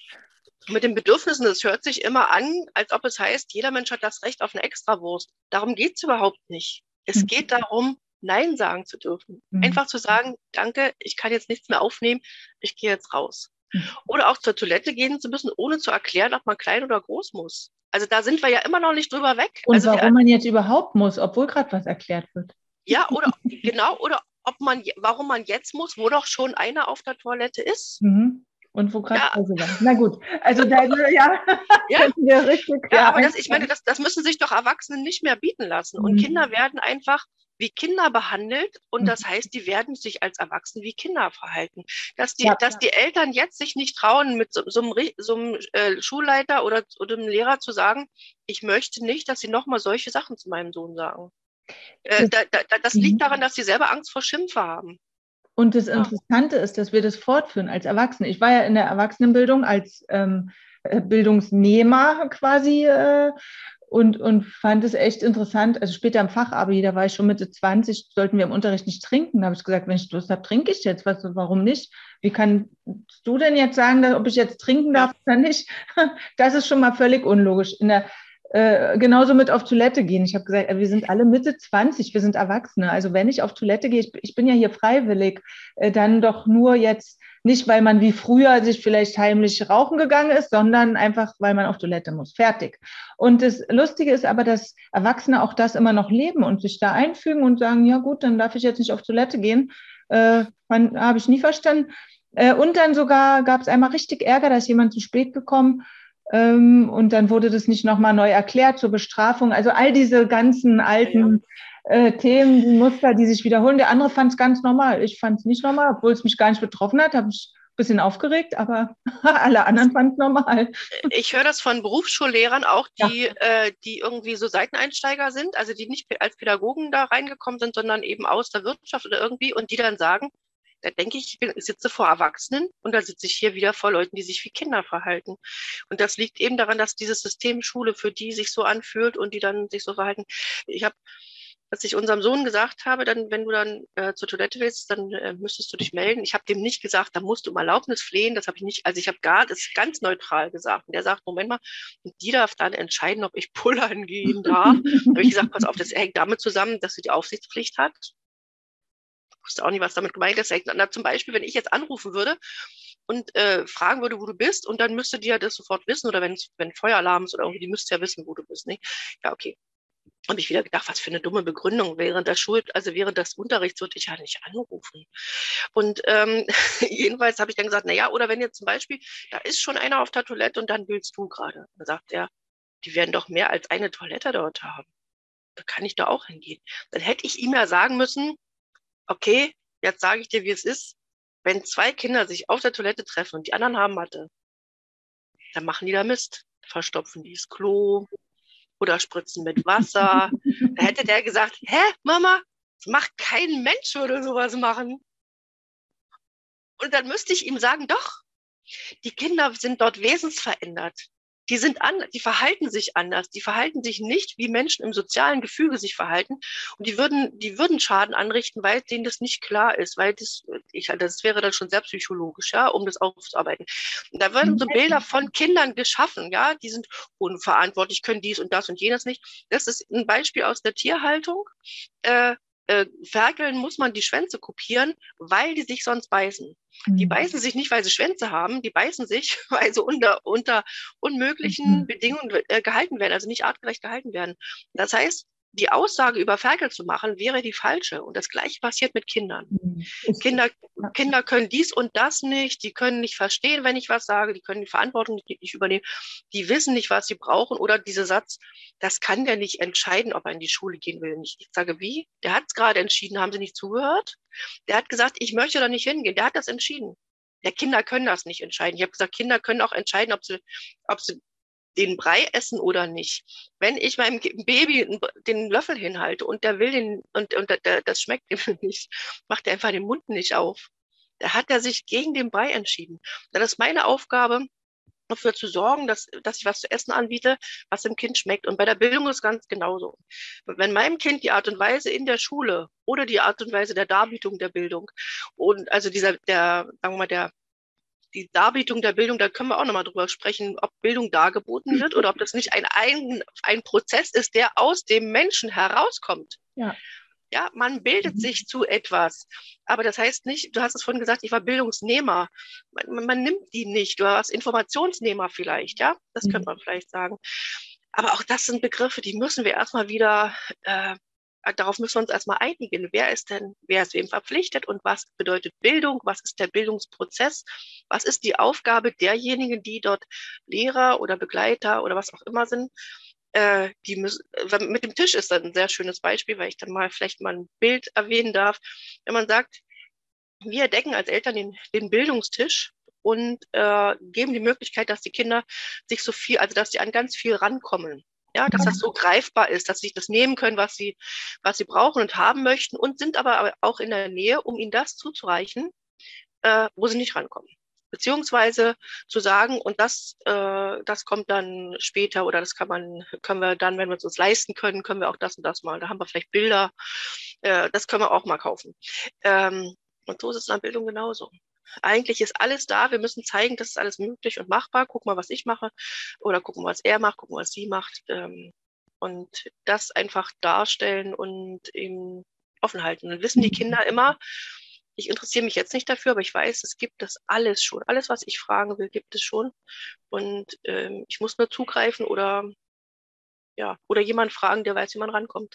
mit den Bedürfnissen, das hört sich immer an, als ob es heißt, jeder Mensch hat das Recht auf eine Extrawurst. Darum geht es überhaupt nicht. Es geht darum, Nein sagen zu dürfen. Mhm. Einfach zu sagen, danke, ich kann jetzt nichts mehr aufnehmen, ich gehe jetzt raus. Oder auch zur Toilette gehen zu müssen, ohne zu erklären, ob man klein oder groß muss. Also da sind wir ja immer noch nicht drüber weg. Und Also wir, warum man jetzt überhaupt muss, obwohl gerade was erklärt wird. ja, oder genau, oder ob man, warum man jetzt muss, wo doch schon einer auf der Toilette ist. Mhm. Und wo gerade Ja, Pause war. Na gut, also da, ja, ja, könnten wir richtig, ja, ja. aber das, ich meine, das, das müssen sich doch Erwachsene nicht mehr bieten lassen. Und Mhm. Kinder werden einfach wie Kinder behandelt und Mhm. das heißt, die werden sich als Erwachsene wie Kinder verhalten. Dass die, Ja. dass die Eltern jetzt sich nicht trauen, mit so, so einem, so einem äh, Schulleiter oder, oder einem Lehrer zu sagen, ich möchte nicht, dass sie nochmal solche Sachen zu meinem Sohn sagen. Äh, Das, da, da, das mhm. liegt daran, dass sie selber Angst vor Schimpfe haben. Und das Interessante ist, dass wir das fortführen als Erwachsene. Ich war ja in der Erwachsenenbildung als ähm, Bildungsnehmer quasi äh, und, und fand es echt interessant. Also später im Fachabi, da war ich schon Mitte zwanzig, sollten wir im Unterricht nicht trinken. Da habe ich gesagt, wenn ich Lust habe, trinke ich jetzt. Was, warum nicht? Wie kannst du denn jetzt sagen, ob ich jetzt trinken darf ja. oder nicht? Das ist schon mal völlig unlogisch. In der Äh, genauso mit auf Toilette gehen. Ich habe gesagt, wir sind alle Mitte zwanzig, wir sind Erwachsene. Also wenn ich auf Toilette gehe, ich, ich bin ja hier freiwillig, äh, dann doch nur jetzt nicht, weil man wie früher sich vielleicht heimlich rauchen gegangen ist, sondern einfach, weil man auf Toilette muss. Fertig. Und das Lustige ist aber, dass Erwachsene auch das immer noch leben und sich da einfügen und sagen, ja gut, dann darf ich jetzt nicht auf Toilette gehen. Äh, habe ich nie verstanden. Äh, und dann sogar gab es einmal richtig Ärger, da ist jemand zu spät gekommen. Und dann wurde das nicht nochmal neu erklärt zur Bestrafung. Also all diese ganzen alten äh, Themen, die Muster, die sich wiederholen. Der andere fand es ganz normal. Ich fand es nicht normal, obwohl es mich gar nicht betroffen hat. Habe ich ein bisschen aufgeregt, aber alle anderen fanden es normal. Ich höre das von Berufsschullehrern auch, die, ja. äh, die irgendwie so Seiteneinsteiger sind, also die nicht als Pädagogen da reingekommen sind, sondern eben aus der Wirtschaft oder irgendwie und die dann sagen, da denke ich, ich sitze vor Erwachsenen und da sitze ich hier wieder vor Leuten, die sich wie Kinder verhalten. Und das liegt eben daran, dass dieses System Schule für die sich so anfühlt und die dann sich so verhalten. Ich habe, was ich unserem Sohn gesagt habe, dann, wenn du dann äh, zur Toilette willst, dann äh, müsstest du dich melden. Ich habe dem nicht gesagt, da musst du um Erlaubnis flehen. Das habe ich nicht, also ich habe gar, das ist ganz neutral gesagt. Und der sagt, Moment mal, und die darf dann entscheiden, ob ich pullern gehen darf. Da habe ich gesagt, pass auf, das hängt damit zusammen, dass sie die Aufsichtspflicht hat. Ich wusste auch nicht, was damit gemeint ist. Na, zum Beispiel, wenn ich jetzt anrufen würde und äh, fragen würde, wo du bist, und dann müsste die ja das sofort wissen, oder wenn wenn Feueralarm ist oder irgendwie, die müsste ja wissen, wo du bist. Nicht? Ja, okay. Habe ich wieder gedacht, was für eine dumme Begründung. Während der Schul, also während des Unterrichts würde ich ja nicht anrufen. Und ähm, jedenfalls habe ich dann gesagt, naja, oder wenn jetzt zum Beispiel, da ist schon einer auf der Toilette und dann willst du gerade. Dann sagt er, die werden doch mehr als eine Toilette dort haben. Da kann ich da auch hingehen. Dann hätte ich ihm ja sagen müssen, okay, jetzt sage ich dir, wie es ist. Wenn zwei Kinder sich auf der Toilette treffen und die anderen haben Mathe, dann machen die da Mist. Verstopfen die das Klo, oder spritzen mit Wasser. Da hätte der gesagt, hä, Mama, das macht kein Mensch, würde sowas machen. Und dann müsste ich ihm sagen, doch, die Kinder sind dort wesensverändert. Die sind an, die verhalten sich anders. Die verhalten sich nicht, wie Menschen im sozialen Gefüge sich verhalten. Und die würden, die würden Schaden anrichten, weil denen das nicht klar ist, weil das, ich, das wäre dann schon sehr psychologisch, ja, um das aufzuarbeiten. Und da werden so Bilder von Kindern geschaffen, ja, die sind unverantwortlich, können dies und das und jenes nicht. Das ist ein Beispiel aus der Tierhaltung. Äh, äh, Ferkeln muss man die Schwänze kopieren, weil die sich sonst beißen. Die beißen sich nicht, weil sie Schwänze haben, die beißen sich, weil sie unter, unter unmöglichen mhm. Bedingungen äh, gehalten werden, also nicht artgerecht gehalten werden. Das heißt, die Aussage über Ferkel zu machen, wäre die falsche. Und das Gleiche passiert mit Kindern. Mhm. Kinder, Kinder können dies und das nicht, die können nicht verstehen, wenn ich was sage, die können die Verantwortung nicht, nicht übernehmen, die wissen nicht, was sie brauchen. Oder dieser Satz, das kann der nicht entscheiden, ob er in die Schule gehen will. Ich sage, wie? Der hat es gerade entschieden, haben Sie nicht zugehört? Der hat gesagt, ich möchte da nicht hingehen. Der hat das entschieden. Ja, Kinder können das nicht entscheiden. Ich habe gesagt, Kinder können auch entscheiden, ob sie, ob sie den Brei essen oder nicht. Wenn ich meinem Baby den Löffel hinhalte und der will den, und, und der, das schmeckt ihm nicht, macht er einfach den Mund nicht auf. Da hat er sich gegen den Brei entschieden. Dann ist meine Aufgabe, dafür zu sorgen, dass, dass ich was zu essen anbiete, was dem Kind schmeckt. Und bei der Bildung ist ganz genauso. Wenn meinem Kind die Art und Weise in der Schule oder die Art und Weise der Darbietung der Bildung und also dieser, der, sagen wir mal, der die Darbietung der Bildung, da können wir auch nochmal drüber sprechen, ob Bildung dargeboten wird oder ob das nicht ein, ein, ein Prozess ist, der aus dem Menschen herauskommt. Ja. Ja, man bildet mhm. sich zu etwas. Aber das heißt nicht, du hast es vorhin gesagt, ich war Bildungsnehmer. Man, man nimmt die nicht. Du warst Informationsnehmer vielleicht, ja? Das mhm. könnte man vielleicht sagen. Aber auch das sind Begriffe, die müssen wir erstmal wieder äh, darauf müssen wir uns erstmal einigen. Wer ist denn, wer ist wem verpflichtet und was bedeutet Bildung? Was ist der Bildungsprozess? Was ist die Aufgabe derjenigen, die dort Lehrer oder Begleiter oder was auch immer sind? Äh, die müssen, mit dem Tisch ist das ein sehr schönes Beispiel, weil ich dann mal vielleicht mal ein Bild erwähnen darf. Wenn man sagt, wir decken als Eltern den, den Bildungstisch und äh, geben die Möglichkeit, dass die Kinder sich so viel, also dass sie an ganz viel rankommen. Ja, dass das so greifbar ist, dass sie sich das nehmen können, was sie, was sie brauchen und haben möchten und sind aber auch in der Nähe, um ihnen das zuzureichen, äh, wo sie nicht rankommen. Beziehungsweise zu sagen, und das, äh, das kommt dann später oder das kann man, können wir dann, wenn wir es uns leisten können, können wir auch das und das mal. Da haben wir vielleicht Bilder, äh, das können wir auch mal kaufen. Ähm, und so ist es in der Bildung genauso. Eigentlich ist alles da. Wir müssen zeigen, das ist alles möglich und machbar. Guck mal, was ich mache oder gucken, was er macht, gucken, was sie macht. Und das einfach darstellen und eben offen halten. Und wissen die Kinder immer, ich interessiere mich jetzt nicht dafür, aber ich weiß, es gibt das alles schon. Alles, was ich fragen will, gibt es schon. Und ähm, ich muss nur zugreifen oder, ja, oder jemand fragen, der weiß, wie man rankommt.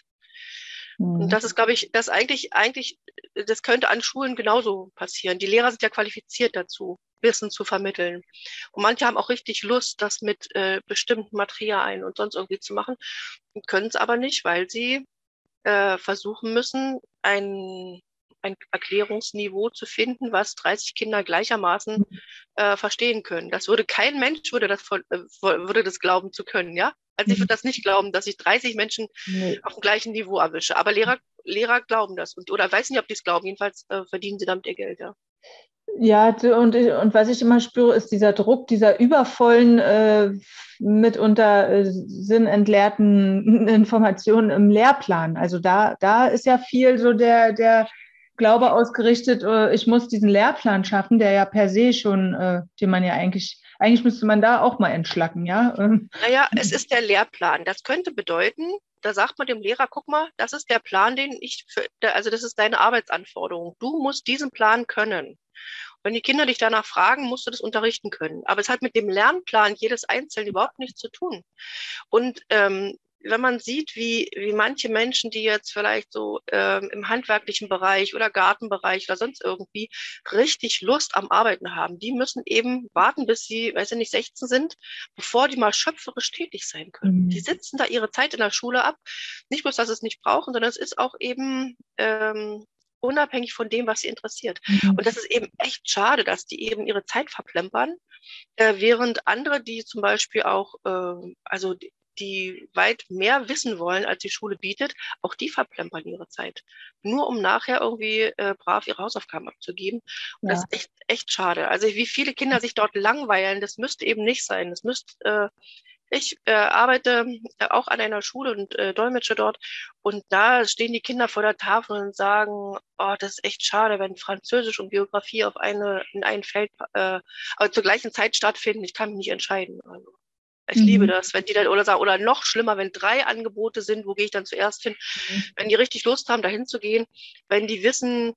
Und das ist, glaube ich, das eigentlich, eigentlich, das könnte an Schulen genauso passieren. Die Lehrer sind ja qualifiziert dazu, Wissen zu vermitteln. Und manche haben auch richtig Lust, das mit äh, bestimmten Materialien und sonst irgendwie zu machen, und können es aber nicht, weil sie äh, versuchen müssen, ein, ein Erklärungsniveau zu finden, was dreißig Kinder gleichermaßen äh, verstehen können. Das würde kein Mensch würde das, äh, würde das glauben zu können, ja? Also ich würde das nicht glauben, dass ich dreißig Menschen nee. auf dem gleichen Niveau erwische. Aber Lehrer, Lehrer glauben das. Und, oder weiß nicht, ob die es glauben. Jedenfalls äh, verdienen sie damit ihr Geld, ja. Ja, und, und was ich immer spüre, ist dieser Druck, dieser übervollen, äh, mitunter äh, sinnentleerten Informationen im Lehrplan. Also da, da ist ja viel so der, der Glaube ausgerichtet, äh, ich muss diesen Lehrplan schaffen, der ja per se schon, äh, den man ja eigentlich Eigentlich müsste man da auch mal entschlacken, ja? Naja, es ist der Lehrplan. Das könnte bedeuten, da sagt man dem Lehrer, guck mal, das ist der Plan, den ich, für, also das ist deine Arbeitsanforderung. Du musst diesen Plan können. Wenn die Kinder dich danach fragen, musst du das unterrichten können. Aber es hat mit dem Lernplan jedes Einzelnen überhaupt nichts zu tun. Und ähm, wenn man sieht, wie, wie manche Menschen, die jetzt vielleicht so ähm, im handwerklichen Bereich oder Gartenbereich oder sonst irgendwie richtig Lust am Arbeiten haben, die müssen eben warten, bis sie, weiß ich nicht, sechzehn sind, bevor die mal schöpferisch tätig sein können. Mhm. Die sitzen da ihre Zeit in der Schule ab. Nicht bloß, dass sie es nicht brauchen, sondern es ist auch eben ähm, unabhängig von dem, was sie interessiert. Mhm. Und das ist eben echt schade, dass die eben ihre Zeit verplempern, äh, während andere, die zum Beispiel auch, äh, also die, die weit mehr wissen wollen, als die Schule bietet, auch die verplempern ihre Zeit. Nur um nachher irgendwie äh, brav ihre Hausaufgaben abzugeben. Und ja. Das ist echt, echt schade. Also wie viele Kinder sich dort langweilen, das müsste eben nicht sein. Das müsste, äh, ich äh, arbeite äh, auch an einer Schule und äh, dolmetsche dort. Und da stehen die Kinder vor der Tafel und sagen, oh, das ist echt schade, wenn Französisch und Geografie auf eine, in ein Feld äh, aber zur gleichen Zeit stattfinden. Ich kann mich nicht entscheiden. Also. Ich mhm. liebe das, wenn die dann, oder sagen, oder noch schlimmer, wenn drei Angebote sind, wo gehe ich dann zuerst hin? Mhm. Wenn die richtig Lust haben, dahin zu gehen, wenn die wissen,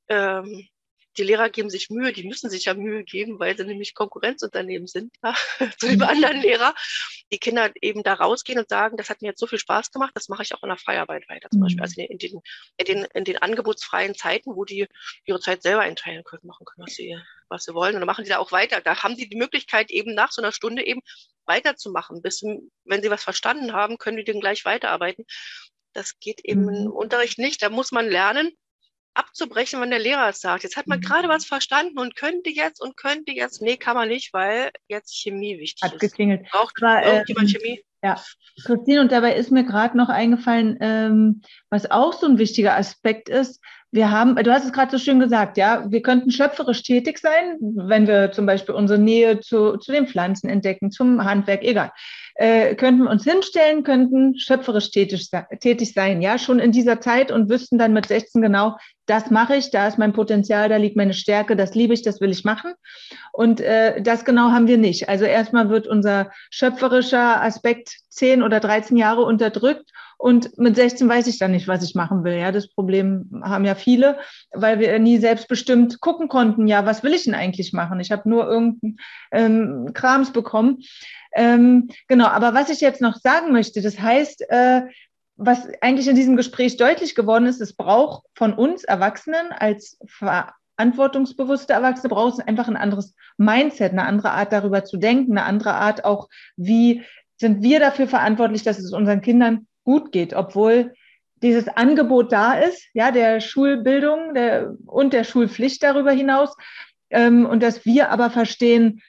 ähm, die Lehrer geben sich Mühe, die müssen sich ja Mühe geben, weil sie nämlich Konkurrenzunternehmen sind, ja, zu den anderen Lehrer. Die Kinder eben da rausgehen und sagen, das hat mir jetzt so viel Spaß gemacht, das mache ich auch in der Freiarbeit weiter, zum mhm. Beispiel. Also in den, in, den, in den angebotsfreien Zeiten, wo die ihre Zeit selber einteilen können, machen können, was sie, was sie wollen. Und dann machen die da auch weiter. Da haben die die Möglichkeit, eben nach so einer Stunde eben weiterzumachen. Bis, wenn sie was verstanden haben, können die dann gleich weiterarbeiten. Das geht eben mhm. im Unterricht nicht. Da muss man lernen, abzubrechen, wenn der Lehrer es sagt. Jetzt hat man mhm. gerade was verstanden und könnte jetzt und könnte jetzt. Nee, kann man nicht, weil jetzt Chemie wichtig hat ist. Geklingelt. Braucht war, irgendjemand ähm, Chemie? Ja, Christine, und dabei ist mir gerade noch eingefallen, ähm, was auch so ein wichtiger Aspekt ist. Wir haben, du hast es gerade so schön gesagt, ja, wir könnten schöpferisch tätig sein, wenn wir zum Beispiel unsere Nähe zu, zu den Pflanzen entdecken, zum Handwerk, egal. Äh, könnten wir uns hinstellen, könnten schöpferisch tätig, tätig sein, ja, schon in dieser Zeit und wüssten dann mit sechzehn genau, das mache ich, da ist mein Potenzial, da liegt meine Stärke, das liebe ich, das will ich machen. Und äh, das genau haben wir nicht. Also erstmal wird unser schöpferischer Aspekt zehn oder dreizehn Jahre unterdrückt und mit sechzehn weiß ich dann nicht, was ich machen will. Ja, das Problem haben ja viele, weil wir nie selbstbestimmt gucken konnten, ja, was will ich denn eigentlich machen? Ich habe nur irgendeinen ähm, Krams bekommen. Ähm, genau, aber was ich jetzt noch sagen möchte, das heißt, äh, was eigentlich in diesem Gespräch deutlich geworden ist, es braucht von uns Erwachsenen als verantwortungsbewusste Erwachsene, braucht es einfach ein anderes Mindset, eine andere Art darüber zu denken, eine andere Art auch, wie sind wir dafür verantwortlich, dass es unseren Kindern gut geht, obwohl dieses Angebot da ist, ja, der Schulbildung der, und der Schulpflicht darüber hinaus, ähm, und dass wir aber verstehen,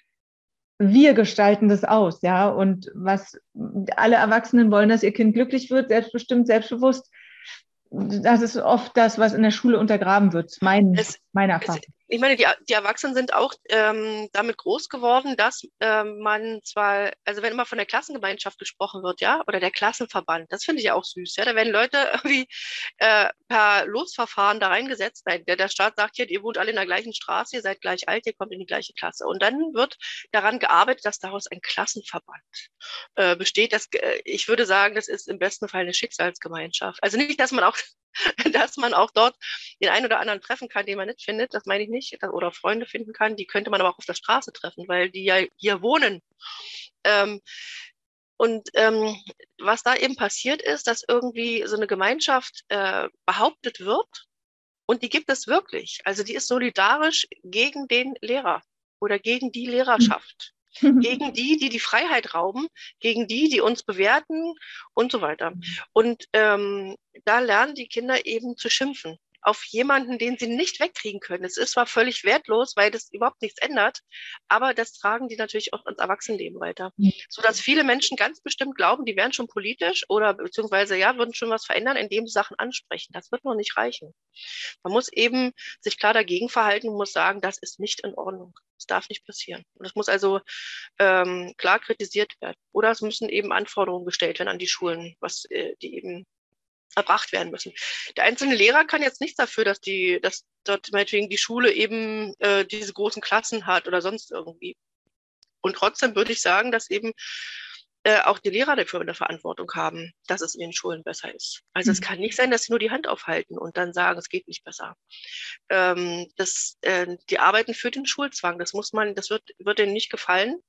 wir gestalten das aus, ja, und was alle Erwachsenen wollen, dass ihr Kind glücklich wird, selbstbestimmt, selbstbewusst. Das ist oft das, was in der Schule untergraben wird, mein, es, meine Erfahrung. Es, ich meine, die, die Erwachsenen sind auch ähm, damit groß geworden, dass ähm, man zwar, also wenn immer von der Klassengemeinschaft gesprochen wird, ja, oder der Klassenverband, das finde ich ja auch süß, ja, da werden Leute irgendwie äh, per Losverfahren da reingesetzt. Nein, der, der Staat sagt hier, ihr wohnt alle in der gleichen Straße, ihr seid gleich alt, ihr kommt in die gleiche Klasse. Und dann wird daran gearbeitet, dass daraus ein Klassenverband äh, besteht. Das, äh, ich würde sagen, das ist im besten Fall eine Schicksalsgemeinschaft. Also nicht, dass man auch dass man auch dort den einen oder anderen treffen kann, den man nicht findet, das meine ich nicht, oder Freunde finden kann, die könnte man aber auch auf der Straße treffen, weil die ja hier wohnen. Ähm, und ähm, was da eben passiert ist, dass irgendwie so eine Gemeinschaft äh, behauptet wird, und die gibt es wirklich, also die ist solidarisch gegen den Lehrer oder gegen die Lehrerschaft. Gegen die, die die Freiheit rauben, gegen die, die uns bewerten und so weiter. Und ähm, da lernen die Kinder eben zu schimpfen auf jemanden, den sie nicht wegkriegen können. Es ist zwar völlig wertlos, weil das überhaupt nichts ändert, aber das tragen die natürlich auch ins Erwachsenenleben weiter. Mhm. Sodass viele Menschen ganz bestimmt glauben, die wären schon politisch oder beziehungsweise ja, würden schon was verändern, indem sie Sachen ansprechen. Das wird noch nicht reichen. Man muss eben sich klar dagegen verhalten und muss sagen, das ist nicht in Ordnung. Das darf nicht passieren. Und das muss also ähm, klar kritisiert werden. Oder es müssen eben Anforderungen gestellt werden an die Schulen, was äh, die eben erbracht werden müssen. Der einzelne Lehrer kann jetzt nichts dafür, dass die, dass dort meinetwegen die Schule eben äh, diese großen Klassen hat oder sonst irgendwie. Und trotzdem würde ich sagen, dass eben äh, auch die Lehrer dafür eine Verantwortung haben, dass es in den Schulen besser ist. Also mhm. es kann nicht sein, dass sie nur die Hand aufhalten und dann sagen, es geht nicht besser. Ähm, das, äh, die arbeiten für den Schulzwang. Das muss man, das wird, wird denen nicht gefallen.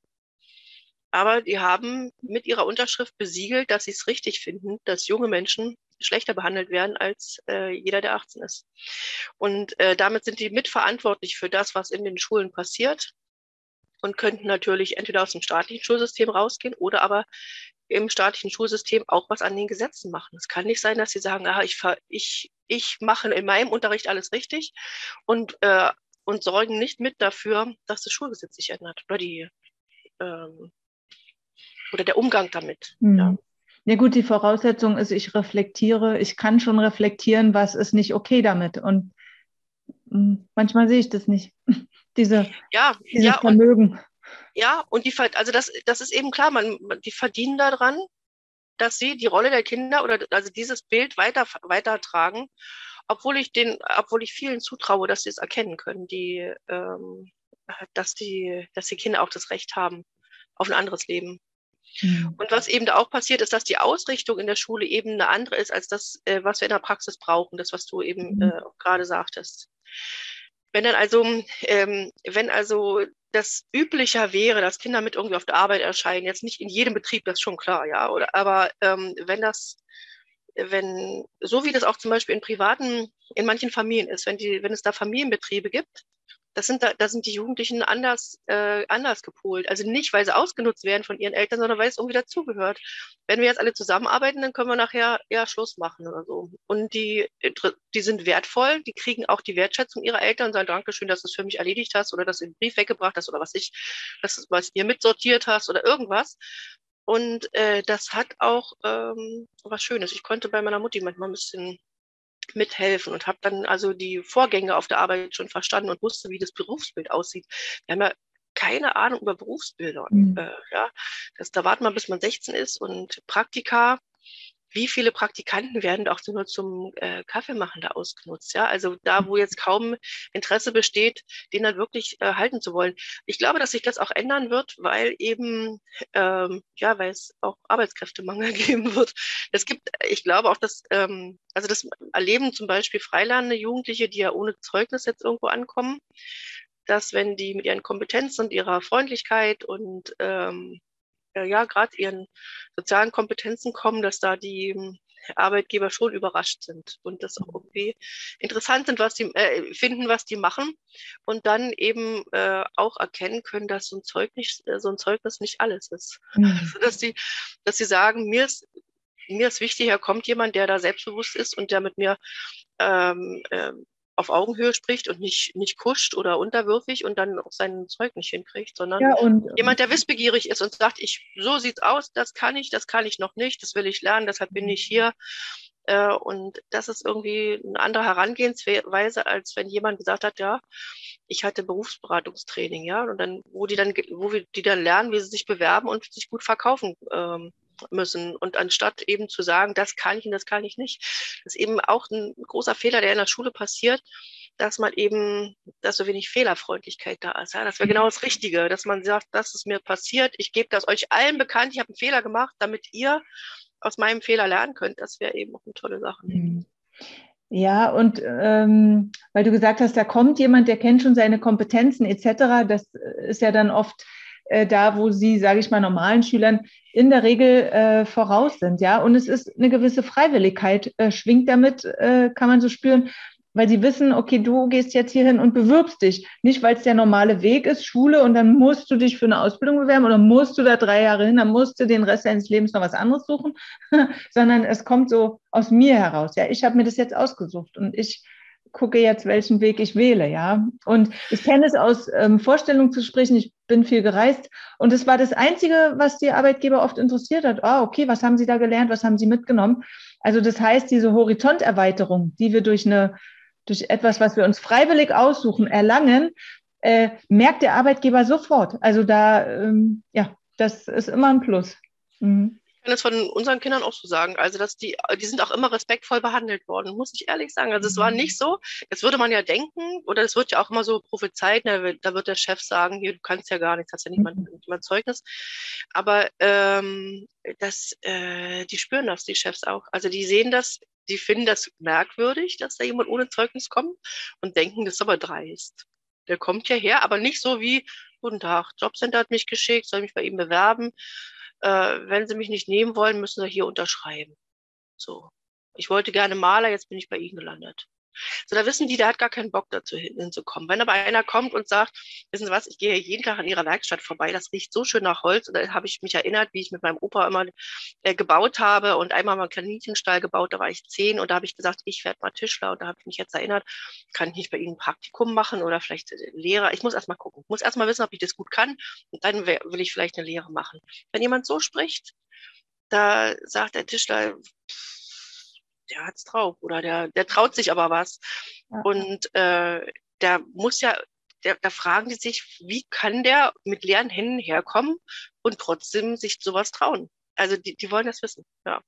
Aber die haben mit ihrer Unterschrift besiegelt, dass sie es richtig finden, dass junge Menschen schlechter behandelt werden als äh, jeder, der achtzehn ist. Und äh, damit sind die mitverantwortlich für das, was in den Schulen passiert und könnten natürlich entweder aus dem staatlichen Schulsystem rausgehen oder aber im staatlichen Schulsystem auch was an den Gesetzen machen. Es kann nicht sein, dass sie sagen, ah, ich, ich, ich mache in meinem Unterricht alles richtig und, äh, und sorgen nicht mit dafür, dass das Schulgesetz sich ändert oder die ähm, oder der Umgang damit. Mhm. Ja. Ja gut, die Voraussetzung ist, ich reflektiere, ich kann schon reflektieren, was ist nicht okay damit. Und mh, manchmal sehe ich das nicht, diese, Ja, dieses ja, und Vermögen. ja, und die, ver- also das, das ist eben klar, man, man- die verdienen daran, dass sie die Rolle der Kinder oder also dieses Bild weiter, weitertragen, obwohl ich den, obwohl ich vielen zutraue, dass sie es erkennen können, die, ähm, dass die, dass die Kinder auch das Recht haben auf ein anderes Leben. Mhm. Und was eben da auch passiert, ist, dass die Ausrichtung in der Schule eben eine andere ist als das, äh, was wir in der Praxis brauchen, das, was du eben Mhm. äh, auch gerade sagtest. Wenn dann also, ähm, wenn also das üblicher wäre, dass Kinder mit irgendwie auf der Arbeit erscheinen, jetzt nicht in jedem Betrieb, das ist schon klar, ja, oder aber ähm, wenn das, wenn, so wie das auch zum Beispiel in privaten, in manchen Familien ist, wenn die, wenn es da Familienbetriebe gibt, das sind da, da sind die Jugendlichen anders, äh, anders gepolt. Also nicht, weil sie ausgenutzt werden von ihren Eltern, sondern weil es irgendwie dazugehört. Wenn wir jetzt alle zusammenarbeiten, dann können wir nachher eher Schluss machen oder so. Und die, die sind wertvoll, die kriegen auch die Wertschätzung ihrer Eltern und sagen, Dankeschön, dass du es für mich erledigt hast oder dass du den Brief weggebracht hast oder was ich, das, was ihr mitsortiert hast oder irgendwas. Und äh, das hat auch ähm, was Schönes. Ich konnte bei meiner Mutti manchmal ein bisschen mithelfen und habe dann also die Vorgänge auf der Arbeit schon verstanden und wusste, wie das Berufsbild aussieht. Wir haben ja keine Ahnung über Berufsbilder. Mhm. Äh, ja, das, da wartet man, bis man sechzehn ist und Praktika. Wie viele Praktikanten werden auch nur zum äh, Kaffeemachen da ausgenutzt? Ja, also da, wo jetzt kaum Interesse besteht, den dann wirklich äh, halten zu wollen. Ich glaube, dass sich das auch ändern wird, weil eben, ähm, ja, weil es auch Arbeitskräftemangel geben wird. Es gibt, ich glaube auch, dass, ähm, also das erleben zum Beispiel freilernende Jugendliche, die ja ohne Zeugnis jetzt irgendwo ankommen, dass wenn die mit ihren Kompetenzen und ihrer Freundlichkeit und ähm, äh, ja, gerade ihren sozialen Kompetenzen kommen, dass da die ähm, Arbeitgeber schon überrascht sind und das auch irgendwie interessant sind, was die äh, finden, was die machen und dann eben äh, auch erkennen können, dass so ein Zeugnis, äh, so ein Zeugnis nicht alles ist. Mhm. Also, dass die, dass sie sagen, mir ist mir ist wichtig, da kommt jemand, der da selbstbewusst ist und der mit mir ähm, ähm, auf Augenhöhe spricht und nicht, nicht kuscht oder unterwürfig und dann auch sein Zeug nicht hinkriegt, sondern Ja, und jemand, der wissbegierig ist und sagt, ich, so sieht's aus, das kann ich, das kann ich noch nicht, das will ich lernen, deshalb bin ich hier. Äh, und das ist irgendwie eine andere Herangehensweise, als wenn jemand gesagt hat, ja, ich hatte Berufsberatungstraining, ja, und dann, wo die dann, wo wir die dann lernen, wie sie sich bewerben und sich gut verkaufen ähm, müssen. Und anstatt eben zu sagen, das kann ich und das kann ich nicht, das ist eben auch ein großer Fehler, der in der Schule passiert, dass man eben, dass so wenig Fehlerfreundlichkeit da ist. Ja? Das wäre genau das Richtige, dass man sagt, das ist mir passiert, ich gebe das euch allen bekannt, ich habe einen Fehler gemacht, damit ihr aus meinem Fehler lernen könnt. Das wäre eben auch eine tolle Sache. mhm. Ja, und ähm, weil du gesagt hast, da kommt jemand, der kennt schon seine Kompetenzen et cetera. Das ist ja dann oft äh, da, wo sie, sage ich mal, normalen Schülern in der Regel äh, voraus sind, ja. Und es ist eine gewisse Freiwilligkeit, äh, schwingt damit, äh, kann man so spüren, weil sie wissen, okay, du gehst jetzt hier hin und bewirbst dich. Nicht, weil es der normale Weg ist, Schule, und dann musst du dich für eine Ausbildung bewerben oder musst du da drei Jahre hin, dann musst du den Rest deines Lebens noch was anderes suchen, sondern es kommt so aus mir heraus. Ja, ich habe mir das jetzt ausgesucht und ich gucke jetzt, welchen Weg ich wähle, ja. Und ich kenne es aus ähm, Vorstellungsgesprächen, ich bin viel gereist und es war das Einzige, was die Arbeitgeber oft interessiert hat. Ah, okay, was haben Sie da gelernt, was haben Sie mitgenommen? Also das heißt, diese Horizonterweiterung, die wir durch eine durch etwas, was wir uns freiwillig aussuchen, erlangen, äh, merkt der Arbeitgeber sofort. Also da, ähm, ja, das ist immer ein Plus. Mhm. Ich kann das von unseren Kindern auch so sagen. Also, dass die, die sind auch immer respektvoll behandelt worden, muss ich ehrlich sagen. Also, es war nicht so, das würde man ja denken, oder es wird ja auch immer so prophezeit, da wird, da wird der Chef sagen, hier, du kannst ja gar nichts, hast ja nicht mal, nicht mal Zeugnis. Aber ähm, das, äh, die spüren das, die Chefs auch. Also, die sehen das, die finden das merkwürdig, dass da jemand ohne Zeugnis kommt und denken, das ist aber dreist. Der kommt ja her, aber nicht so wie, guten Tag, Jobcenter hat mich geschickt, soll mich bei ihm bewerben. Äh, wenn Sie mich nicht nehmen wollen, müssen Sie hier unterschreiben. So. Ich wollte gerne Maler, jetzt bin ich bei Ihnen gelandet. So, da wissen die, der hat gar keinen Bock dazu hinzukommen. Wenn aber einer kommt und sagt, wissen Sie was, ich gehe jeden Tag an Ihrer Werkstatt vorbei, das riecht so schön nach Holz. Und da habe ich mich erinnert, wie ich mit meinem Opa immer äh, gebaut habe und einmal mal einen Kaninchenstall gebaut, da war ich zehn und da habe ich gesagt, ich werde mal Tischler und da habe ich mich jetzt erinnert, kann ich nicht bei Ihnen ein Praktikum machen oder vielleicht Lehrer. Ich muss erst mal gucken, ich muss erst mal wissen, ob ich das gut kann und dann will ich vielleicht eine Lehre machen. Wenn jemand so spricht, da sagt der Tischler, der hat's drauf oder der, der traut sich aber was. Ja. Und äh, der muss ja, der, da fragen die sich, wie kann der mit leeren Händen herkommen und trotzdem sich sowas trauen? Also die, die wollen das wissen, ja.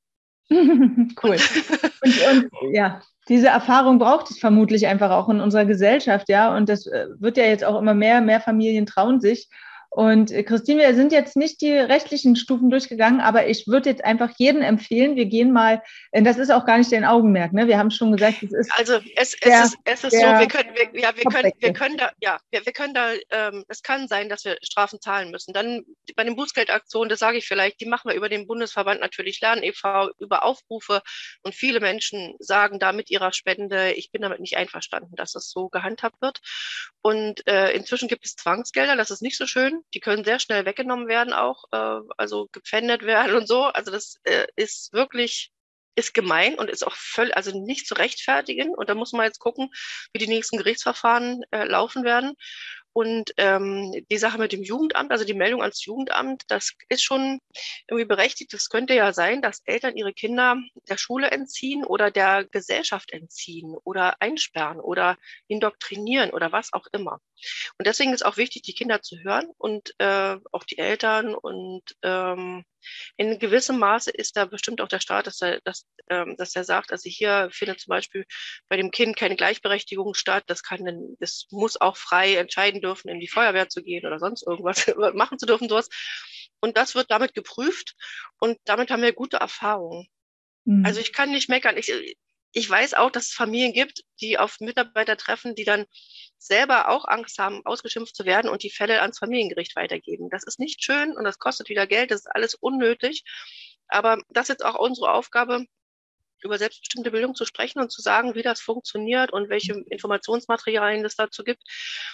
Cool. Und, und ja, diese Erfahrung braucht es vermutlich einfach auch in unserer Gesellschaft, ja. Und das wird ja jetzt auch immer mehr, mehr Familien trauen sich. Und Christine, wir sind jetzt nicht die rechtlichen Stufen durchgegangen, aber ich würde jetzt einfach jedem empfehlen, wir gehen mal, das ist auch gar nicht dein Augenmerk, ne? Wir haben schon gesagt, es ist. Also es, der, es ist, es ist so, wir können, wir, ja, wir können, wir können da, ja, wir, wir können da, ähm, es kann sein, dass wir Strafen zahlen müssen. Dann bei den Bußgeldaktionen, das sage ich vielleicht, die machen wir über den Bundesverband natürlich Lernen e V, über Aufrufe und viele Menschen sagen da mit ihrer Spende, ich bin damit nicht einverstanden, dass das so gehandhabt wird. Und äh, inzwischen gibt es Zwangsgelder, das ist nicht so schön. Die können sehr schnell weggenommen werden auch, äh, also gepfändet werden und so. Also das äh, ist wirklich, ist gemein und ist auch völlig, also nicht zu rechtfertigen. Und da muss man jetzt gucken, wie die nächsten Gerichtsverfahren äh, laufen werden. Und ähm, die Sache mit dem Jugendamt, also die Meldung ans Jugendamt, das ist schon irgendwie berechtigt. Es könnte ja sein, dass Eltern ihre Kinder der Schule entziehen oder der Gesellschaft entziehen oder einsperren oder indoktrinieren oder was auch immer. Und deswegen ist auch wichtig, die Kinder zu hören und äh, auch die Eltern. Und ähm, in gewissem Maße ist da bestimmt auch der Staat, dass er, dass, ähm, dass er sagt, also hier findet zum Beispiel bei dem Kind keine Gleichberechtigung statt. Das kann, denn, das muss auch frei entscheiden dürfen, in die Feuerwehr zu gehen oder sonst irgendwas machen zu dürfen, sowas. Und das wird damit geprüft und damit haben wir gute Erfahrungen. Mhm. Also ich kann nicht meckern. Ich, ich weiß auch, dass es Familien gibt, die auf Mitarbeiter treffen, die dann selber auch Angst haben, ausgeschimpft zu werden und die Fälle ans Familiengericht weitergeben. Das ist nicht schön und das kostet wieder Geld, das ist alles unnötig. Aber das ist jetzt auch unsere Aufgabe, über selbstbestimmte Bildung zu sprechen und zu sagen, wie das funktioniert und welche Informationsmaterialien es dazu gibt,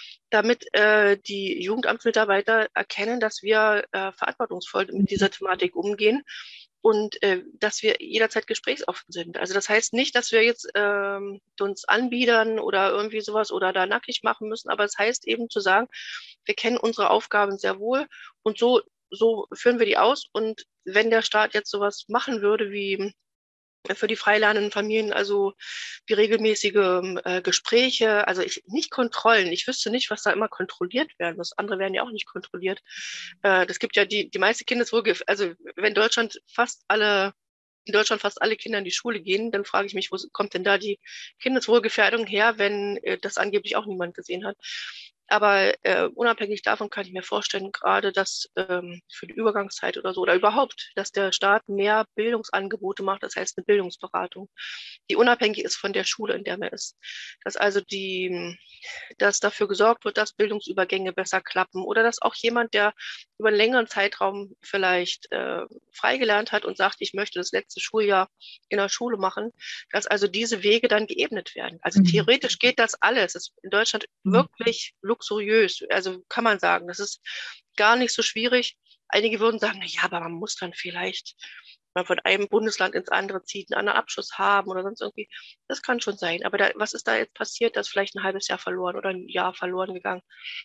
damit äh, die Jugendamtsmitarbeiter erkennen, dass wir äh, verantwortungsvoll mit dieser Thematik umgehen und äh, dass wir jederzeit gesprächsoffen sind. Also das heißt nicht, dass wir jetzt ähm, uns anbiedern oder irgendwie sowas oder da nackig machen müssen, aber es heißt eben zu sagen, wir kennen unsere Aufgaben sehr wohl und so, so führen wir die aus. Und wenn der Staat jetzt sowas machen würde wie für die freilernenden Familien, also wie regelmäßige äh, Gespräche, also ich nicht Kontrollen. Ich wüsste nicht, was da immer kontrolliert werden muss. Andere werden ja auch nicht kontrolliert. Äh, das gibt ja die, die meiste Kindeswohlgefährdung, also wenn Deutschland fast alle, in Deutschland fast alle Kinder in die Schule gehen, dann frage ich mich, wo kommt denn da die Kindeswohlgefährdung her, wenn äh, das angeblich auch niemand gesehen hat. Aber äh, unabhängig davon kann ich mir vorstellen, gerade dass ähm, für die Übergangszeit oder so oder überhaupt, dass der Staat mehr Bildungsangebote macht, das heißt eine Bildungsberatung, die unabhängig ist von der Schule, in der man ist. Dass also die, dass dafür gesorgt wird, dass Bildungsübergänge besser klappen oder dass auch jemand, der über einen längeren Zeitraum vielleicht äh, freigelernt hat und sagt, ich möchte das letzte Schuljahr in der Schule machen, dass also diese Wege dann geebnet werden. Also mhm. theoretisch geht das alles. Das ist in Deutschland mhm. wirklich luxuriös, also kann man sagen, das ist gar nicht so schwierig. Einige würden sagen, na ja, aber man muss dann vielleicht, wenn man von einem Bundesland ins andere zieht, einen anderen Abschluss haben oder sonst irgendwie. Das kann schon sein. Aber da, was ist da jetzt passiert? Da ist vielleicht ein halbes Jahr verloren oder ein Jahr verloren gegangen.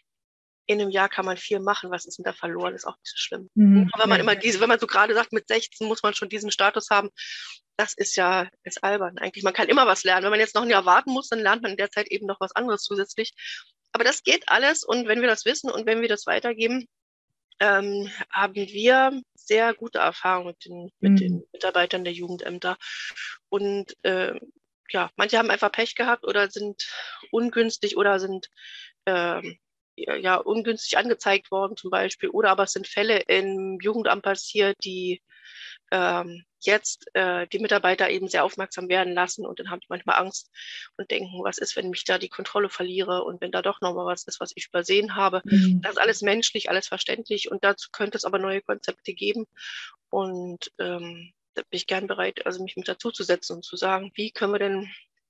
In einem Jahr kann man viel machen. Was ist denn da verloren? Ist auch nicht so schlimm. Mhm. Wenn man immer diese, wenn man so gerade sagt, mit sechzehn muss man schon diesen Status haben, das ist ja, ist albern eigentlich. Man kann immer was lernen. Wenn man jetzt noch ein Jahr warten muss, dann lernt man in der Zeit eben noch was anderes zusätzlich. Aber das geht alles und wenn wir das wissen und wenn wir das weitergeben, ähm, haben wir sehr gute Erfahrungen mit den, mit mhm. den Mitarbeitern der Jugendämter. Und äh, ja, manche haben einfach Pech gehabt oder sind ungünstig oder sind ähm, ja, ungünstig angezeigt worden zum Beispiel. Oder aber es sind Fälle im Jugendamt passiert, die ähm, jetzt äh, die Mitarbeiter eben sehr aufmerksam werden lassen und dann haben die manchmal Angst und denken, was ist, wenn ich da die Kontrolle verliere und wenn da doch nochmal was ist, was ich übersehen habe. Mhm. Das ist alles menschlich, alles verständlich und dazu könnte es aber neue Konzepte geben und ähm, da bin ich gern bereit, also mich mit dazu zu setzen und zu sagen, wie können wir denn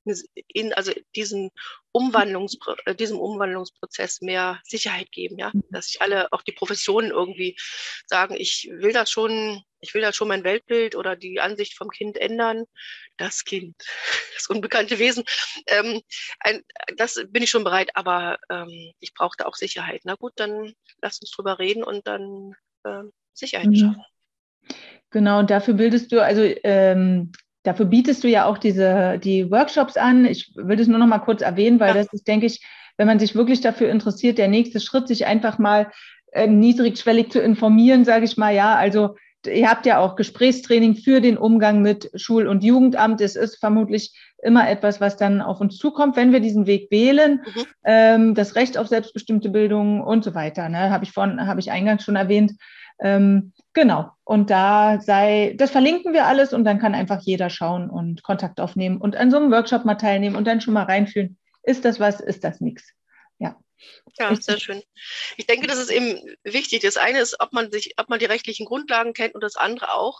in also diesen Umwandlungspro äh, diesem Umwandlungsprozess mehr Sicherheit geben, ja, dass sich alle, auch die Professionen irgendwie sagen, ich will das schon, ich will das schon mein Weltbild oder die Ansicht vom Kind ändern. Das Kind, das unbekannte Wesen, ähm, ein, das bin ich schon bereit, aber ähm, ich brauche da auch Sicherheit. Na gut, dann lass uns drüber reden und dann äh, Sicherheit mhm. schaffen. Genau, und dafür bildest du, also ähm, dafür bietest du ja auch diese, die Workshops an. Ich will das nur noch mal kurz erwähnen, weil Ja. das ist, denke ich, wenn man sich wirklich dafür interessiert, der nächste Schritt, sich einfach mal äh, niedrigschwellig zu informieren, sage ich mal, ja, also ihr habt ja auch Gesprächstraining für den Umgang mit Schul- und Jugendamt. Es ist vermutlich immer etwas, was dann auf uns zukommt, wenn wir diesen Weg wählen. Mhm. Ähm, das Recht auf selbstbestimmte Bildung und so weiter. Ne? Habe ich vorhin, habe ich eingangs schon erwähnt. Ähm, genau. Und da sei, das verlinken wir alles und dann kann einfach jeder schauen und Kontakt aufnehmen und an so einem Workshop mal teilnehmen und dann schon mal reinfühlen. Ist das was? Ist das nichts? Ja. Ja, sehr schön. Ich denke, das ist eben wichtig. Das eine ist, ob man sich, ob man die rechtlichen Grundlagen kennt, und das andere auch,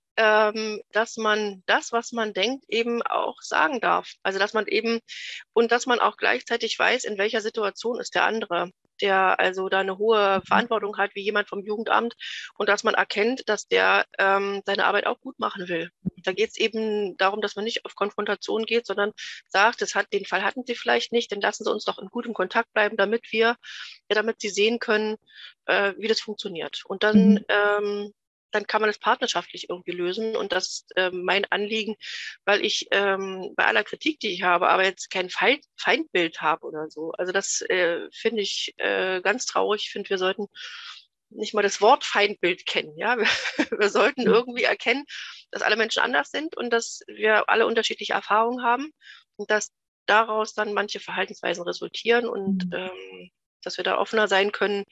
ähm, dass man das, was man denkt, eben auch sagen darf. Also dass man eben und dass man auch gleichzeitig weiß, in welcher Situation ist der andere, der also da eine hohe Verantwortung hat, wie jemand vom Jugendamt, und dass man erkennt, dass der ähm, seine Arbeit auch gut machen will. Da geht es eben darum, dass man nicht auf Konfrontation geht, sondern sagt, das hat, den Fall hatten Sie vielleicht nicht, dann lassen Sie uns doch in gutem Kontakt bleiben, damit wir, ja, damit Sie sehen können, äh, wie das funktioniert. Und dann Mhm. ähm, dann kann man das partnerschaftlich irgendwie lösen. Und das ist äh, mein Anliegen, weil ich ähm, bei aller Kritik, die ich habe, aber jetzt kein Feind, Feindbild habe oder so. Also das äh, finde ich äh, ganz traurig. Ich finde, wir sollten nicht mal das Wort Feindbild kennen. Ja, wir, wir sollten irgendwie erkennen, dass alle Menschen anders sind und dass wir alle unterschiedliche Erfahrungen haben und dass daraus dann manche Verhaltensweisen resultieren und Mhm. ähm, dass wir da offener sein können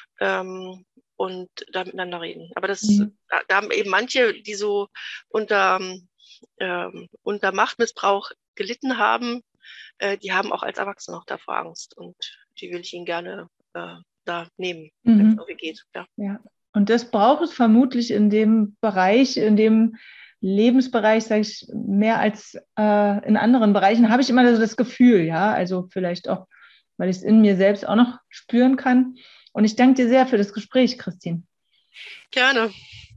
ähm, und da miteinander reden. Aber das, Mhm. da, da haben eben manche, die so unter, ähm, unter Machtmissbrauch gelitten haben, äh, die haben auch als Erwachsene noch davor Angst und die will ich ihnen gerne äh, da nehmen, wenn es Mhm. irgendwie geht. Ja. Ja. Und das braucht es vermutlich in dem Bereich, in dem Lebensbereich, sage ich, mehr als äh, in anderen Bereichen, habe ich immer so das Gefühl, ja, also vielleicht auch, weil ich es in mir selbst auch noch spüren kann. Und ich danke dir sehr für das Gespräch, Christine. Gerne.